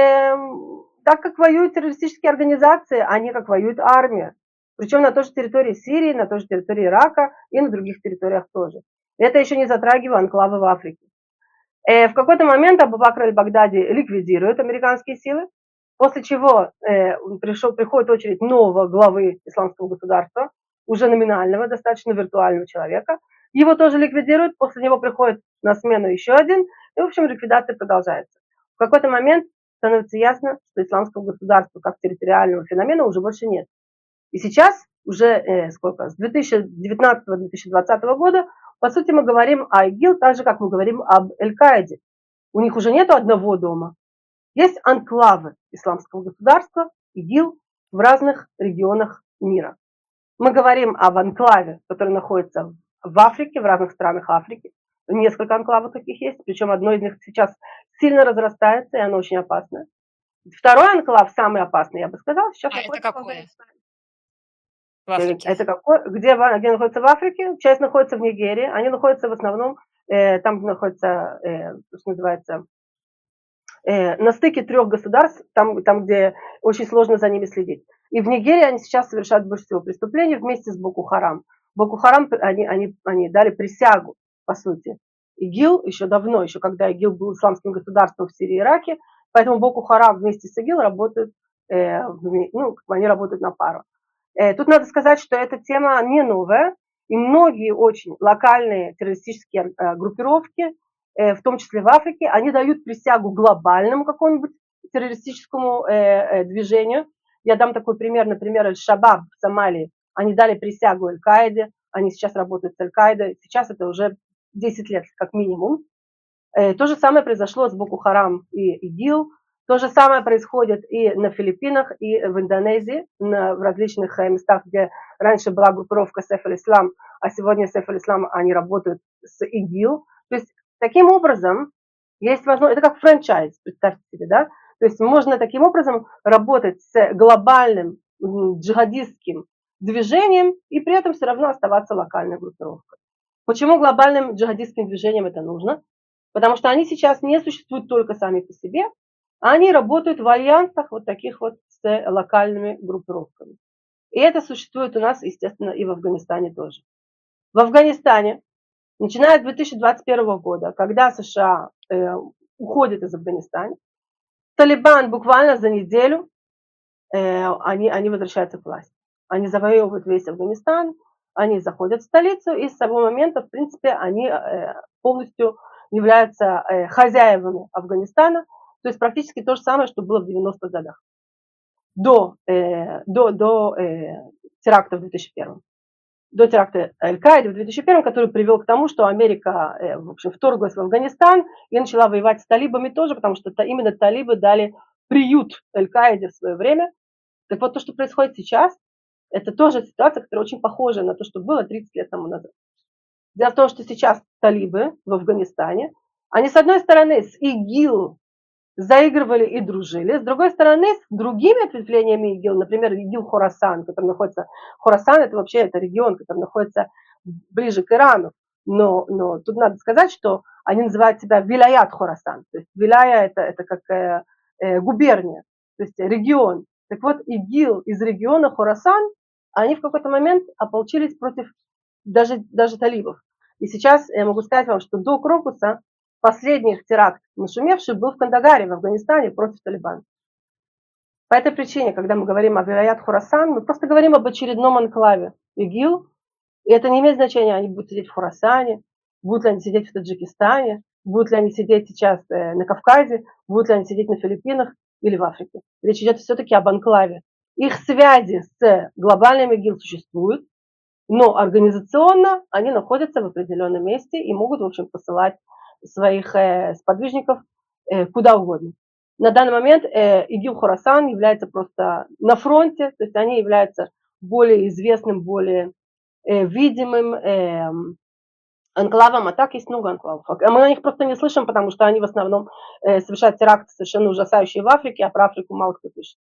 так, как воюют террористические организации, а не как воюет армия. Причем на той же территории Сирии, на той же территории Ирака и на других территориях тоже. Это еще не затрагивая анклавы в Африке. В какой-то момент Абу Бакр аль-Багдади ликвидирует американские силы, после чего приходит очередь нового главы исламского государства, уже номинального, достаточно виртуального человека. Его тоже ликвидируют, после него приходит на смену еще один, и, в общем, ликвидация продолжается. В какой-то момент становится ясно, что исламского государства как территориального феномена уже больше нет. И сейчас, уже с 2019-2020 года, по сути, мы говорим о ИГИЛ так же, как мы говорим об Аль-Каиде. У них уже нет одного дома. Есть анклавы исламского государства, ИГИЛ, в разных регионах мира. Мы говорим об анклаве, который находится в Африке, в разных странах Африки. Несколько анклавов таких есть, причем одно из них сейчас сильно разрастается, и оно очень опасное. Второй анклав, самый опасный, я бы сказала, сейчас находится в Афганистане. В Африке. Это какой? Где находится в Африке? Часть находится в Нигерии. Они находятся в основном, там находится, что называется, на стыке трех государств, там, где очень сложно за ними следить. И в Нигерии они сейчас совершают больше всего преступлений вместе с Боку Харам. Боку Харам, они дали присягу, по сути. ИГИЛ еще давно, еще когда ИГИЛ был исламским государством в Сирии и Ираке, поэтому Боку Харам вместе с ИГИЛ работают, они работают на пару. Тут надо сказать, что эта тема не новая, и многие очень локальные террористические группировки, в том числе в Африке, они дают присягу глобальному какому-нибудь террористическому движению. Я дам такой пример, например, Аль-Шабаб в Сомалии. Они дали присягу Аль-Каиде, они сейчас работают с Аль-Каидой, сейчас это уже 10 лет как минимум. То же самое произошло с Боку Харам и ИГИЛ. То же самое происходит и на Филиппинах, и в Индонезии, в различных местах, где раньше была группировка Сейф аль-Ислам, а сегодня Сейф аль-Ислам, они работают с ИГИЛ. То есть таким образом есть возможность, это как франчайз, представьте себе, да? То есть можно таким образом работать с глобальным джихадистским движением и при этом все равно оставаться локальной группировкой. Почему глобальным джихадистским движением это нужно? Потому что они сейчас не существуют только сами по себе, а они работают в альянсах вот таких вот с локальными группировками. И это существует у нас, естественно, и в Афганистане тоже. В Афганистане, начиная с 2021 года, когда США уходят из Афганистана, Талибан буквально за неделю они возвращаются к власти. Они завоевывают весь Афганистан, они заходят в столицу, и с того момента, в принципе, они полностью являются хозяевами Афганистана, то есть практически то же самое, что было в 90-х годах, до теракта в 2001. До теракта Аль-Каиды в 2001, который привел к тому, что Америка, в общем, вторглась в Афганистан и начала воевать с талибами тоже, потому что именно талибы дали приют Аль-Каиде в свое время. Так вот, то, что происходит сейчас, это тоже ситуация, которая очень похожа на то, что было 30 лет тому назад. Дело в том, что сейчас талибы в Афганистане, они, с одной стороны, с ИГИЛ заигрывали и дружили, с другой стороны, с другими ответвлениями ИГИЛ, например, ИГИЛ Хорасан, который находится... Хорасан это вообще это регион, который находится ближе к Ирану, но тут надо сказать, что они называют себя Вилаят Хорасан, то есть Вилая это как губерния, то есть регион. Так вот, ИГИЛ из региона Хорасан, они в какой-то момент ополчились против даже талибов. И сейчас я могу сказать вам, что до Крокуса последний теракт нашумевший был в Кандагаре, в Афганистане, против Талибана. По этой причине, когда мы говорим о Вилаят Хорасан, мы просто говорим об очередном анклаве ИГИЛ, и это не имеет значения, они будут сидеть в Хорасане, будут ли они сидеть в Таджикистане, будут ли они сидеть сейчас на Кавказе, будут ли они сидеть на Филиппинах или в Африке. Речь идет все-таки об анклаве. Их связи с глобальным ИГИЛ существуют, но организационно они находятся в определенном месте и могут, в общем, посылать своих сподвижников куда угодно. На данный момент ИГИЛ Хорасан является просто на фронте, то есть они являются более известным, более видимым анклавом, а так есть много анклавов. Мы о них просто не слышим, потому что они в основном совершают теракты совершенно ужасающие в Африке, а про Африку мало кто пишет.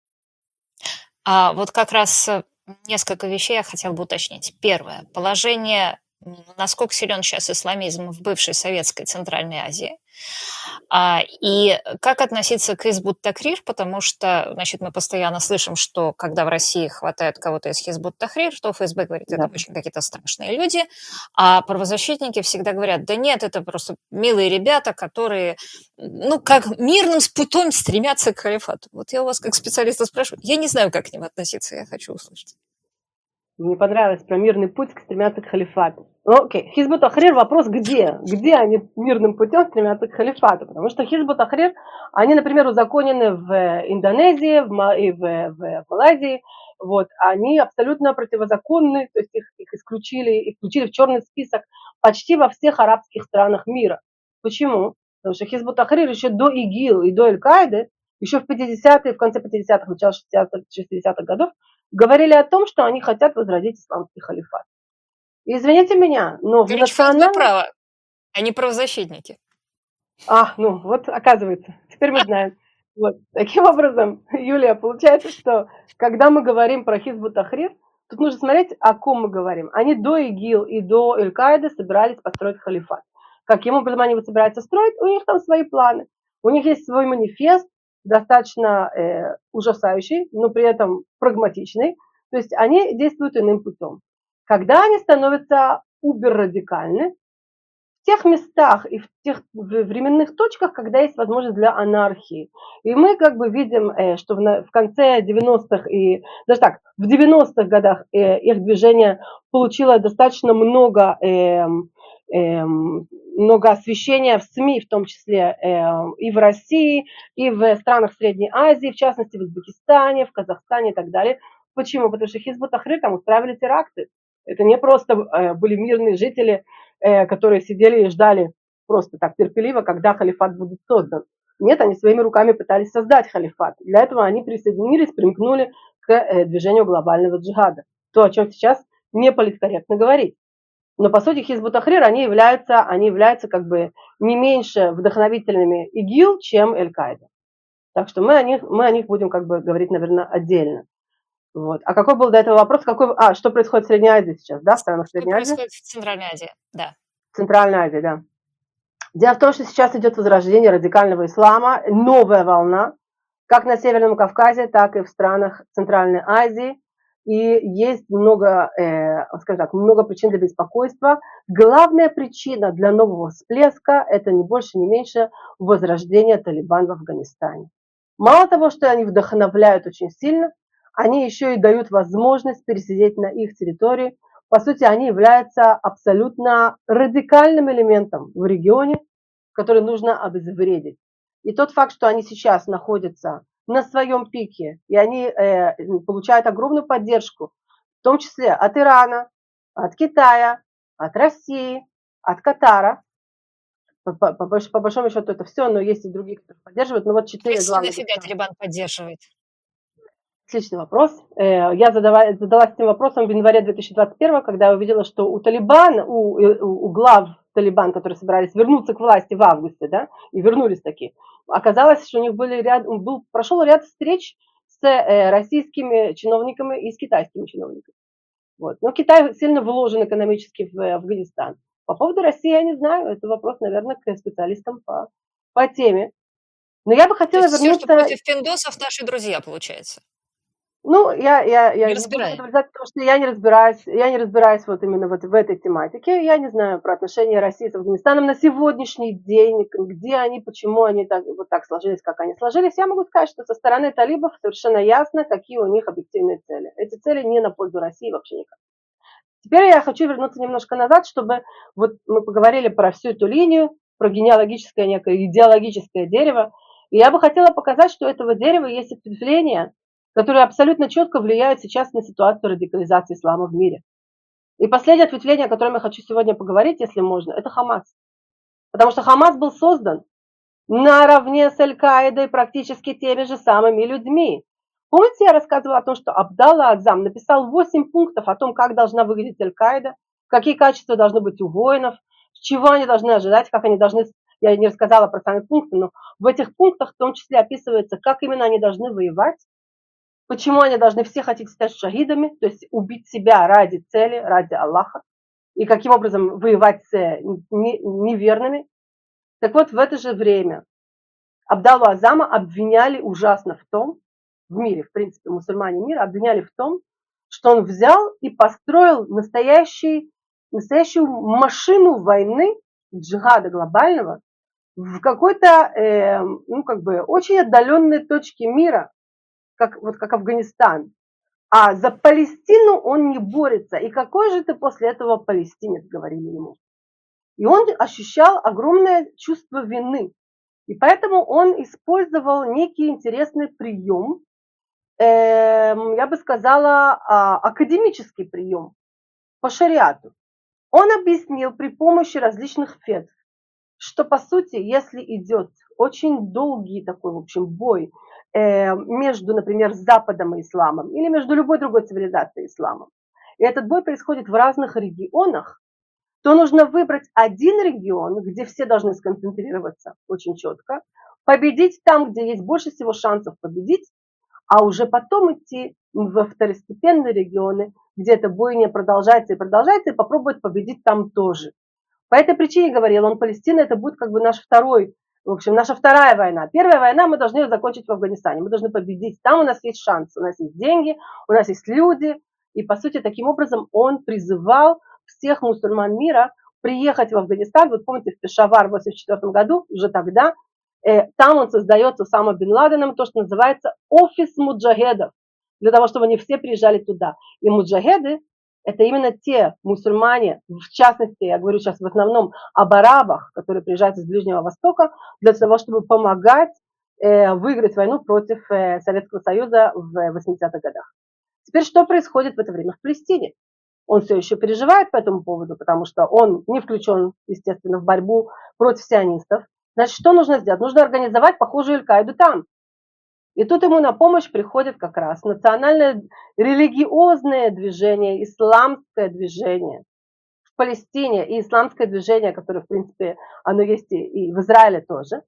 А вот как раз несколько вещей я хотела бы уточнить. Первое. Положение, насколько силен сейчас исламизм в бывшей советской Центральной Азии. И как относиться к Хизбут-Тахрир, потому что, значит, мы постоянно слышим, что когда в России хватает кого-то из Хизбут-Тахрир, то ФСБ говорит, это очень какие-то страшные люди, а правозащитники всегда говорят, да нет, это просто милые ребята, которые, как мирным путем стремятся к халифату. Вот я у вас как специалиста спрашиваю, я не знаю, как к ним относиться, я хочу услышать. Мне понравилось про мирный путь стремятся к халифату. Окей, Хизбут-Тахрир вопрос где? Где они мирным путем стремятся к халифату? Потому что Хизбут-Тахрир, они, например, узаконены в Индонезии и в Малайзии. Вот, они абсолютно противозаконны, то есть их включили в черный список почти во всех арабских странах мира. Почему? Потому что Хизбут-Тахрир еще до ИГИЛ и до Аль-Каиды, еще в 50-е, в конце 50-х, начало 60-х годов, говорили о том, что они хотят возродить исламский халифат. И извините меня, но в национальном... право, они правозащитники. Вот оказывается, теперь мы знаем. Вот. Таким образом, Юлия, получается, что когда мы говорим про Хизбут-Тахрир, тут нужно смотреть, о ком мы говорим. Они до ИГИЛ и до Аль-Каиды собирались построить халифат. Каким образом они его собираются строить? У них там свои планы. У них есть свой манифест, достаточно ужасающий, но при этом прагматичный. То есть они действуют иным путем. Когда они становятся убер-радикальны, в тех местах и в тех временных точках, когда есть возможность для анархии. И мы как бы видим, что в конце 90-х и даже так, в 90-х годах их движение получило достаточно много освещения в СМИ, в том числе и в России, и в странах Средней Азии, в частности в Узбекистане, в Казахстане и так далее. Почему? Потому что Хизбут-Тахрир там устраивали теракты. Это не просто были мирные жители, которые сидели и ждали просто так терпеливо, когда халифат будет создан. Нет, они своими руками пытались создать халифат. Для этого они присоединились, примкнули к движению глобального джихада. То, о чем сейчас не политкорректно говорить. Но по сути Хизбут-Тахрир, они являются как бы не меньше вдохновительными ИГИЛ, чем Аль-Каида. Так что мы о них будем как бы говорить, наверное, отдельно. Вот. А какой был до этого вопрос? Что происходит в Средней Азии сейчас, да, в странах Средней Азии? Что происходит в Центральной Азии, да. Центральной Азии, да. Дело в том, что сейчас идет возрождение радикального ислама, новая волна, как на Северном Кавказе, так и в странах Центральной Азии. И есть много причин для беспокойства. Главная причина для нового всплеска – это не больше, не меньше возрождение Талибан в Афганистане. Мало того, что они вдохновляют очень сильно, они еще и дают возможность пересидеть на их территории. По сути, они являются абсолютно радикальным элементом в регионе, который нужно обезвредить. И тот факт, что они сейчас находятся на своем пике, и они получают огромную поддержку, в том числе от Ирана, от Китая, от России, от Катара. По большому счету это все, но есть и другие, которые поддерживают. Но вот 4 Интересно, главных нафига государства. Талибан поддерживает? Отличный вопрос. Я задалась этим вопросом в январе 2021, когда я увидела, что у Талибана, у глав Талибан, которые собирались вернуться к власти в августе, да, и вернулись такие, оказалось, что у них прошел ряд встреч с российскими чиновниками и с китайскими чиновниками. Вот. Но Китай сильно вложен экономически в Афганистан. По поводу России я не знаю, это вопрос, наверное, к специалистам по теме. Но я бы То хотела есть все, что вернуться. против пиндосов, наши друзья, получается. Ну, я Не не буду в это разбираем. влезать, потому что я не разбираюсь вот именно вот в этой тематике. Я не знаю про отношения России с Афганистаном на сегодняшний день, где они, почему они вот так сложились, как они сложились. Я могу сказать, что со стороны талибов совершенно ясно, какие у них объективные цели. Эти цели не на пользу России вообще никак. Теперь я хочу вернуться немножко назад, чтобы вот мы поговорили про всю эту линию, про генеалогическое некое идеологическое дерево. И я бы хотела показать, что у этого дерева есть ответвления, которые абсолютно четко влияют сейчас на ситуацию радикализации ислама в мире. И последнее ответвление, о котором я хочу сегодня поговорить, если можно, это Хамас. Потому что Хамас был создан наравне с Аль-Каидой практически теми же самыми людьми. Помните, я рассказывала о том, что Абдалла Азам написал 8 пунктов о том, как должна выглядеть Аль-Каида, какие качества должны быть у воинов, чего они должны ожидать, как они должны... Я не рассказала про сами пункты, но в этих пунктах в том числе описывается, как именно они должны воевать, почему они должны все хотеть стать шахидами, то есть убить себя ради цели, ради Аллаха, и каким образом воевать с неверными. Так вот, в это же время Абдаллу Азама обвиняли ужасно в том, в мире, в принципе, мусульмане мира обвиняли в том, что он взял и построил настоящую машину войны, джихада глобального, в какой-то, очень отдаленной точке мира, как Афганистан. А за Палестину он не борется. И какой же ты после этого палестинец, говорили ему. И он ощущал огромное чувство вины. И поэтому он использовал некий интересный прием, я бы сказала, академический прием по шариату. Он объяснил при помощи различных фетв, что по сути, если идет очень долгий такой, в общем, бой между, например, Западом и Исламом или между любой другой цивилизацией и Исламом, и этот бой происходит в разных регионах, то нужно выбрать один регион, где все должны сконцентрироваться очень четко, победить там, где есть больше всего шансов победить, а уже потом идти во второстепенные регионы, где эта бойня продолжается, и попробовать победить там тоже. По этой причине, говорил он, Палестина это будет как бы наша вторая война. Первая война мы должны ее закончить в Афганистане, мы должны победить, там у нас есть шанс, у нас есть деньги, у нас есть люди. И по сути таким образом он призывал всех мусульман мира приехать в Афганистан. Вот помните, в Пешавар в 1984 году, уже тогда, там он создает с Усама бен Ладеном то, что называется офис муджахедов, для того, чтобы они все приезжали туда. И муджахеды это именно те мусульмане, в частности, я говорю сейчас в основном об арабах, которые приезжают из Ближнего Востока, для того, чтобы помогать выиграть войну против Советского Союза в 80-х годах. Теперь что происходит в это время в Палестине? Он все еще переживает по этому поводу, потому что он не включен, естественно, в борьбу против сионистов. Значит, что нужно сделать? Нужно организовать похожую Аль-Каиду там. И тут ему на помощь приходит как раз национальное религиозное движение, исламское движение в Палестине и исламское движение, которое, в принципе, оно есть и в Израиле тоже.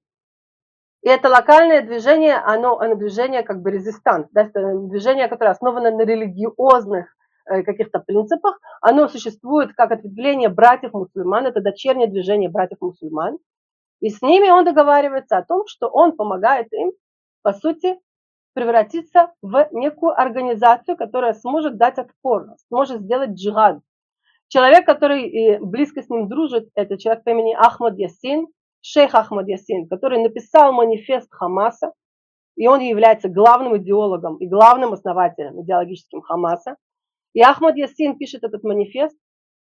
И это локальное движение, оно движение как бы резистант, да, это движение, которое основано на религиозных каких-то принципах, оно существует как ответвление братьев-мусульман, это дочернее движение братьев-мусульман, и с ними он договаривается о том, что он помогает им, по сути, превратиться в некую организацию, которая сможет дать отпор, сможет сделать джихад. Человек, который близко с ним дружит, это человек по имени Ахмад Ясин, шейх Ахмад Ясин, который написал манифест Хамаса, и он является главным идеологом и главным основателем идеологическим Хамаса. И Ахмад Ясин пишет этот манифест,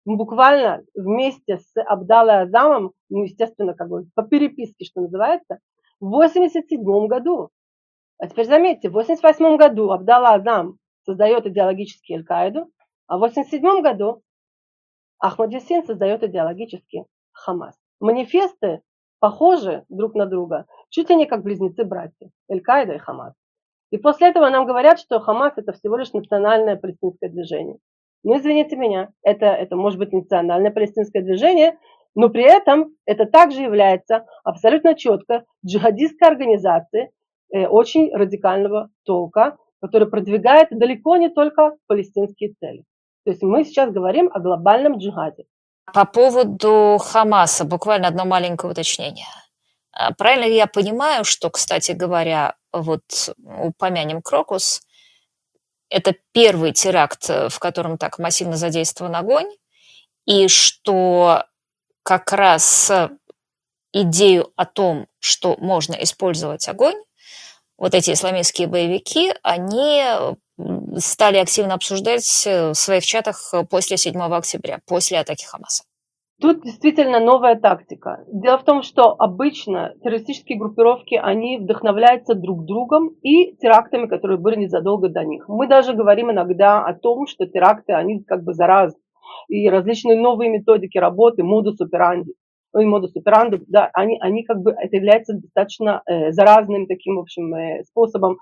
Мы буквально вместе с Абдалой Азамом, ну, естественно, как бы по переписке, что называется, в 1987 году. А теперь заметьте, в 1988 году Абдалла Азам создает идеологически Аль-Каиду, а в 1987 году Ахмад Яссин создает идеологически Хамас. Манифесты похожи друг на друга, чуть ли не как близнецы-братья, Аль-Каида и Хамас. И после этого нам говорят, что Хамас это всего лишь национальное палестинское движение. Ну, извините меня, это может быть национальное палестинское движение, но при этом это также является абсолютно четко джихадистской организацией очень радикального толка, которая продвигает далеко не только палестинские цели. То есть мы сейчас говорим о глобальном джихаде. По поводу Хамаса буквально одно маленькое уточнение. Правильно ли я понимаю, что, кстати говоря, вот упомянем Крокус, это первый теракт, в котором так массивно задействован огонь, и что как раз идею о том, что можно использовать огонь, вот эти исламистские боевики, они стали активно обсуждать в своих чатах после 7 октября, после атаки Хамаса. Тут действительно новая тактика. Дело в том, что обычно террористические группировки, они вдохновляются друг другом и терактами, которые были незадолго до них. Мы даже говорим иногда о том, что теракты, они как бы заразны. И различные новые методики работы, модус операнди, да, они как бы, это является достаточно заразным таким, в общем, способом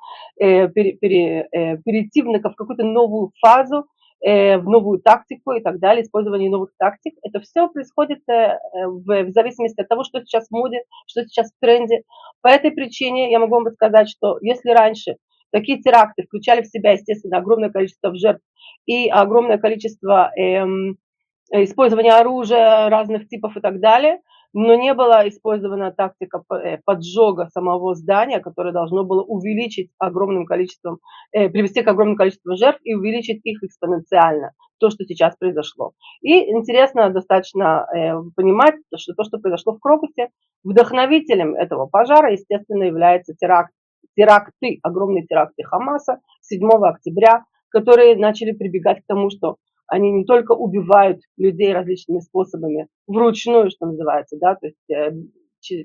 перейти в какую-то новую фазу, в новую тактику и так далее, использование новых тактик. Это все происходит в зависимости от того, что сейчас в моде, что сейчас в тренде. По этой причине я могу вам сказать, что если раньше такие теракты включали в себя, естественно, огромное количество жертв и огромное количество использования оружия разных типов и так далее, но не была использована тактика поджога самого здания, которое должно было увеличить огромным количеством, привести к огромному количеству жертв и увеличить их экспоненциально, то, что сейчас произошло. И интересно достаточно понимать, что то, что произошло в Крокусе, вдохновителем этого пожара, естественно, является огромные теракты Хамаса 7 октября, которые начали прибегать к тому, что они не только убивают людей различными способами, вручную, что называется, да, то есть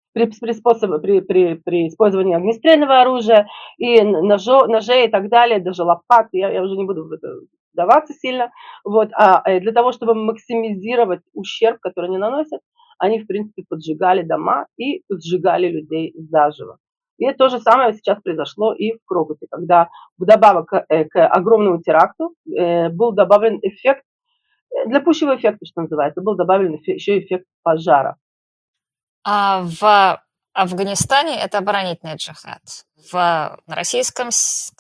при использовании огнестрельного оружия и ножей и так далее, даже лопат, я уже не буду в это вдаваться сильно, вот, для того, чтобы максимизировать ущерб, который они наносят, они, в принципе, поджигали дома и сжигали людей заживо. И то же самое сейчас произошло и в Крокусе, когда вдобавок к огромному теракту был добавлен эффект, для пущего эффекта, что называется, был добавлен еще эффект пожара. А в Афганистане это оборонительный джихад. На российском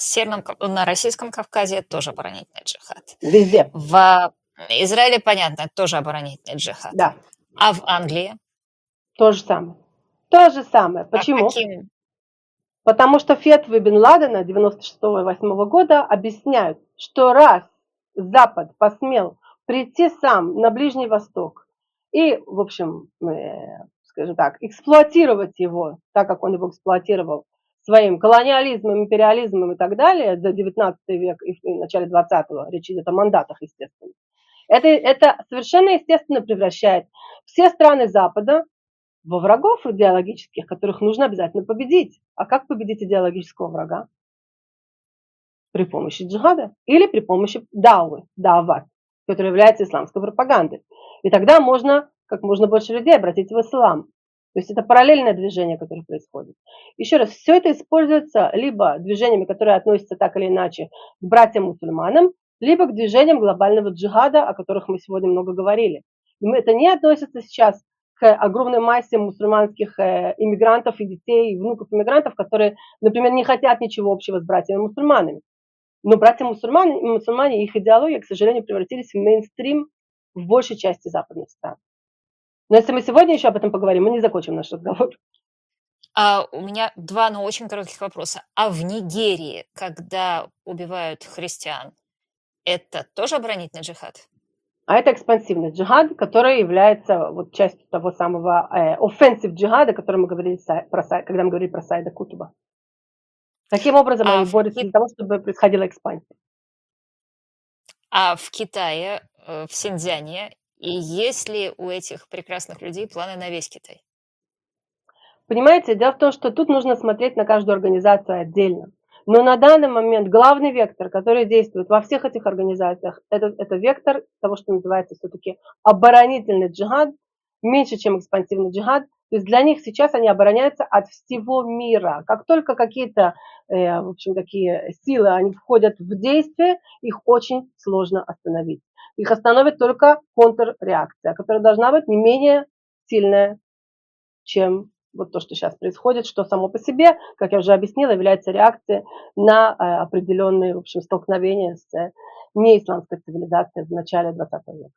Кавказе это тоже оборонительный джихад. Везде. В Израиле, понятно, это тоже оборонительный джихад. Да. А в Англии? То же самое. То же самое. Почему? Каким? Потому что фетвы Бен Ладена 96-8 года объясняют, что раз Запад посмел прийти сам на Ближний Восток и, в общем, скажем так, эксплуатировать его, так как он его эксплуатировал своим колониализмом, империализмом и так далее за 19 век и в начале 20-го, речь идет о мандатах, естественно. Это совершенно естественно превращает все страны Запада во врагов идеологических, которых нужно обязательно победить. А как победить идеологического врага? При помощи джихада или при помощи дават, который является исламской пропагандой. И тогда можно как можно больше людей обратить в ислам. То есть это параллельное движение, которое происходит. Еще раз, все это используется либо движениями, которые относятся так или иначе к братьям-мусульманам, либо к движениям глобального джихада, о которых мы сегодня много говорили. И это не относится сейчас к огромной массе мусульманских иммигрантов и детей, и внуков иммигрантов, которые, например, не хотят ничего общего с братьями-мусульманами. Но братья-мусульмане и их идеология, к сожалению, превратились в мейнстрим в большей части западных стран. Но если мы сегодня еще об этом поговорим, мы не закончим наш разговор. У меня два, но очень коротких вопроса. А в Нигерии, когда убивают христиан, это тоже оборонительный джихад? А это экспансивный джихад, который является вот частью того самого offensive джихада, о котором мы говорили, когда мы говорили про Саида Кутуба. Таким образом, они борются для того, чтобы происходила экспансия. А в Китае в Синьцзяне? И есть ли у этих прекрасных людей планы на весь Китай? Понимаете, дело в том, что тут нужно смотреть на каждую организацию отдельно. Но на данный момент главный вектор, который действует во всех этих организациях, это вектор того, что называется все-таки оборонительный джихад, меньше, чем экспансивный джихад. То есть для них сейчас они обороняются от всего мира. Как только какие-то, в общем, такие силы, они входят в действие, их очень сложно остановить. Их остановит только контрреакция, которая должна быть не менее сильная, чем вот то, что сейчас происходит, что само по себе, как я уже объяснила, является реакцией на определенные, в общем, столкновения с неисламской цивилизацией в начале 20 века.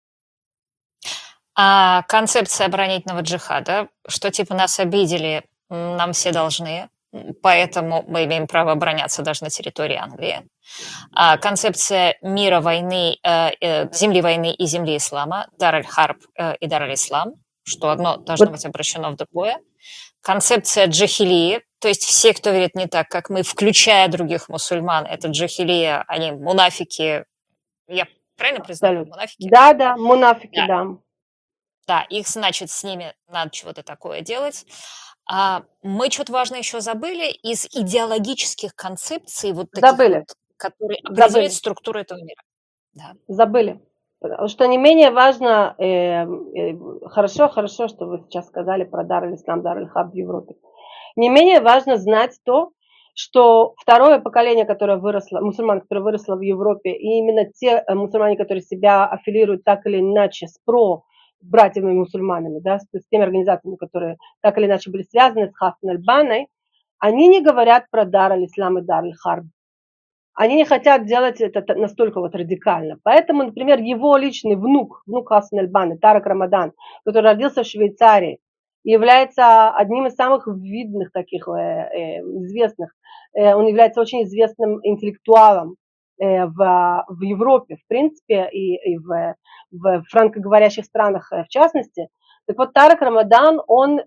А концепция оборонительного джихада, что типа нас обидели, нам все должны, поэтому мы имеем право обороняться даже на территории Англии. А концепция мира, войны, земли войны и земли ислама, Дар-аль-Харб и Дар-аль-Ислам, что одно должно быть обращено в другое. Концепция джахилии, то есть все, кто верит не так, как мы, включая других мусульман, это джахилия, они мунафики. Я правильно признаю? Мунафики? Да, мунафики, да. Да, их, значит, с ними надо чего-то такое делать. Мы что-то важное еще забыли из идеологических концепций, вот таких вот, которые определяют структуру этого мира. Да. Забыли. Потому что не менее важно, хорошо, что вы сейчас сказали про Дар-аль-Ислам, Дар-аль-Харб в Европе. Не менее важно знать то, что второе поколение, которое выросло, мусульман, которое выросло в Европе, и именно те мусульмане, которые себя аффилируют так или иначе с братьями мусульманами, да, с теми организациями, которые так или иначе были связаны с Хасан аль-Банной, они не говорят про Дар-аль-Ислам и Дар-аль-Харб. Они не хотят делать это настолько вот радикально. Поэтому, например, его личный внук Хасан аль-Банны, Тарак Рамадан, который родился в Швейцарии, является одним из самых видных таких известных. Он является очень известным интеллектуалом в Европе, в принципе, и в франкоговорящих странах в частности. Так вот, Тарак Рамадан, он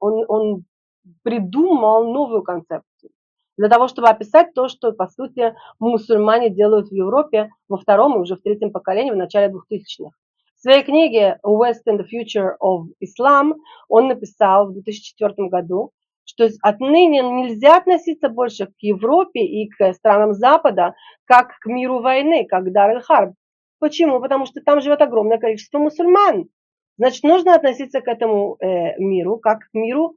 придумал новую концепцию для того, чтобы описать то, что, по сути, мусульмане делают в Европе во втором и уже в третьем поколении, в начале 2000-х. В своей книге «West and the Future of Islam» он написал в 2004 году, что отныне нельзя относиться больше к Европе и к странам Запада как к миру войны, как Дар-аль-Харб. Почему? Потому что там живет огромное количество мусульман. Значит, нужно относиться к этому миру как к миру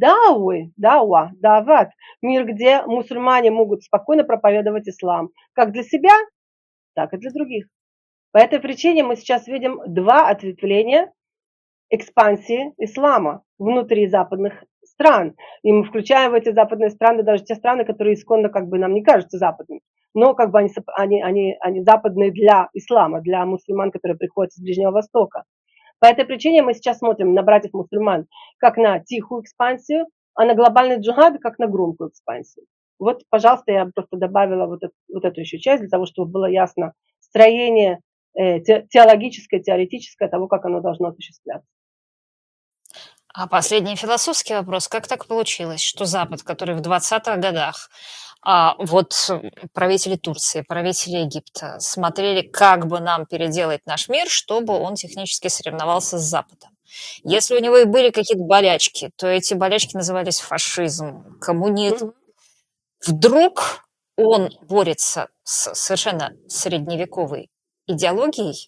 дават, мир, где мусульмане могут спокойно проповедовать ислам, как для себя, так и для других. По этой причине мы сейчас видим два ответвления экспансии ислама внутри западных стран. И мы включаем в эти западные страны даже те страны, которые исконно как бы нам не кажутся западными. Но как бы они западные для ислама, для мусульман, которые приходят из Ближнего Востока. По этой причине мы сейчас смотрим на братьев-мусульман как на тихую экспансию, а на глобальный джихад как на громкую экспансию. Вот, пожалуйста, я просто добавила вот эту еще часть, для того, чтобы было ясно строение теологическое, теоретическое того, как оно должно осуществляться. А последний философский вопрос. Как так получилось, что Запад, который в 20-х годах, вот правители Турции, правители Египта смотрели, как бы нам переделать наш мир, чтобы он технически соревновался с Западом? Если у него и были какие-то болячки, то эти болячки назывались фашизм, коммунизм. Вдруг он борется с совершенно средневековой идеологией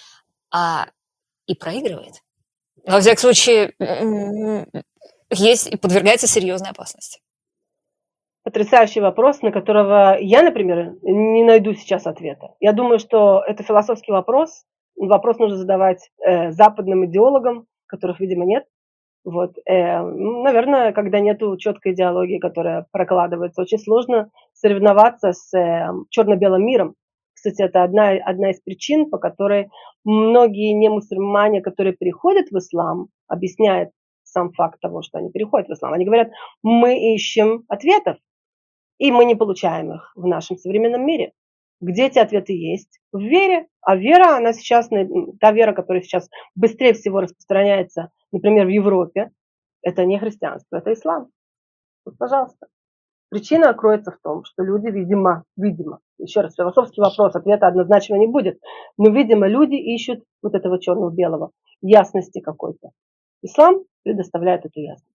и проигрывает. Во всяком случае, есть и подвергается серьезной опасности. Потрясающий вопрос, на которого я, например, не найду сейчас ответа. Я думаю, что это философский вопрос. Вопрос нужно задавать западным идеологам, которых, видимо, нет. Вот. Наверное, когда нет четкой идеологии, которая прокладывается, очень сложно соревноваться с черно-белым миром. Кстати, это одна из причин, по которой многие немусульмане, которые переходят в ислам, объясняют сам факт того, что они переходят в ислам. Они говорят, мы ищем ответов, и мы не получаем их в нашем современном мире. Где эти ответы есть? В вере. А вера, она сейчас, та вера, которая сейчас быстрее всего распространяется, например, в Европе, это не христианство, это ислам. Вот, пожалуйста. Причина кроется в том, что люди, видимо, еще раз, философский вопрос, ответа однозначно не будет, но, видимо, люди ищут вот этого черного-белого, ясности какой-то. Ислам предоставляет эту ясность.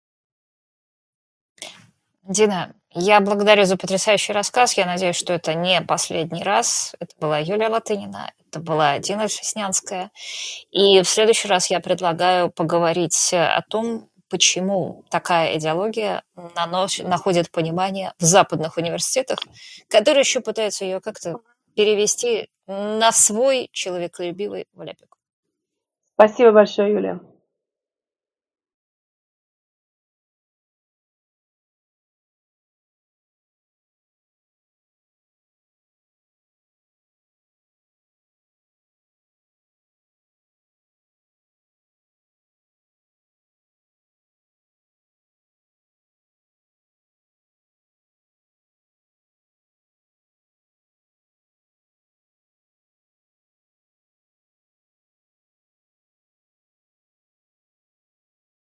Дина, я благодарю за потрясающий рассказ. Я надеюсь, что это не последний раз. Это была Юлия Латынина, это была Дина Шеснянская. И в следующий раз я предлагаю поговорить о том, почему такая идеология находит понимание в западных университетах, которые еще пытаются ее как-то перевести на свой человеколюбивый валяпик. Спасибо большое, Юлия.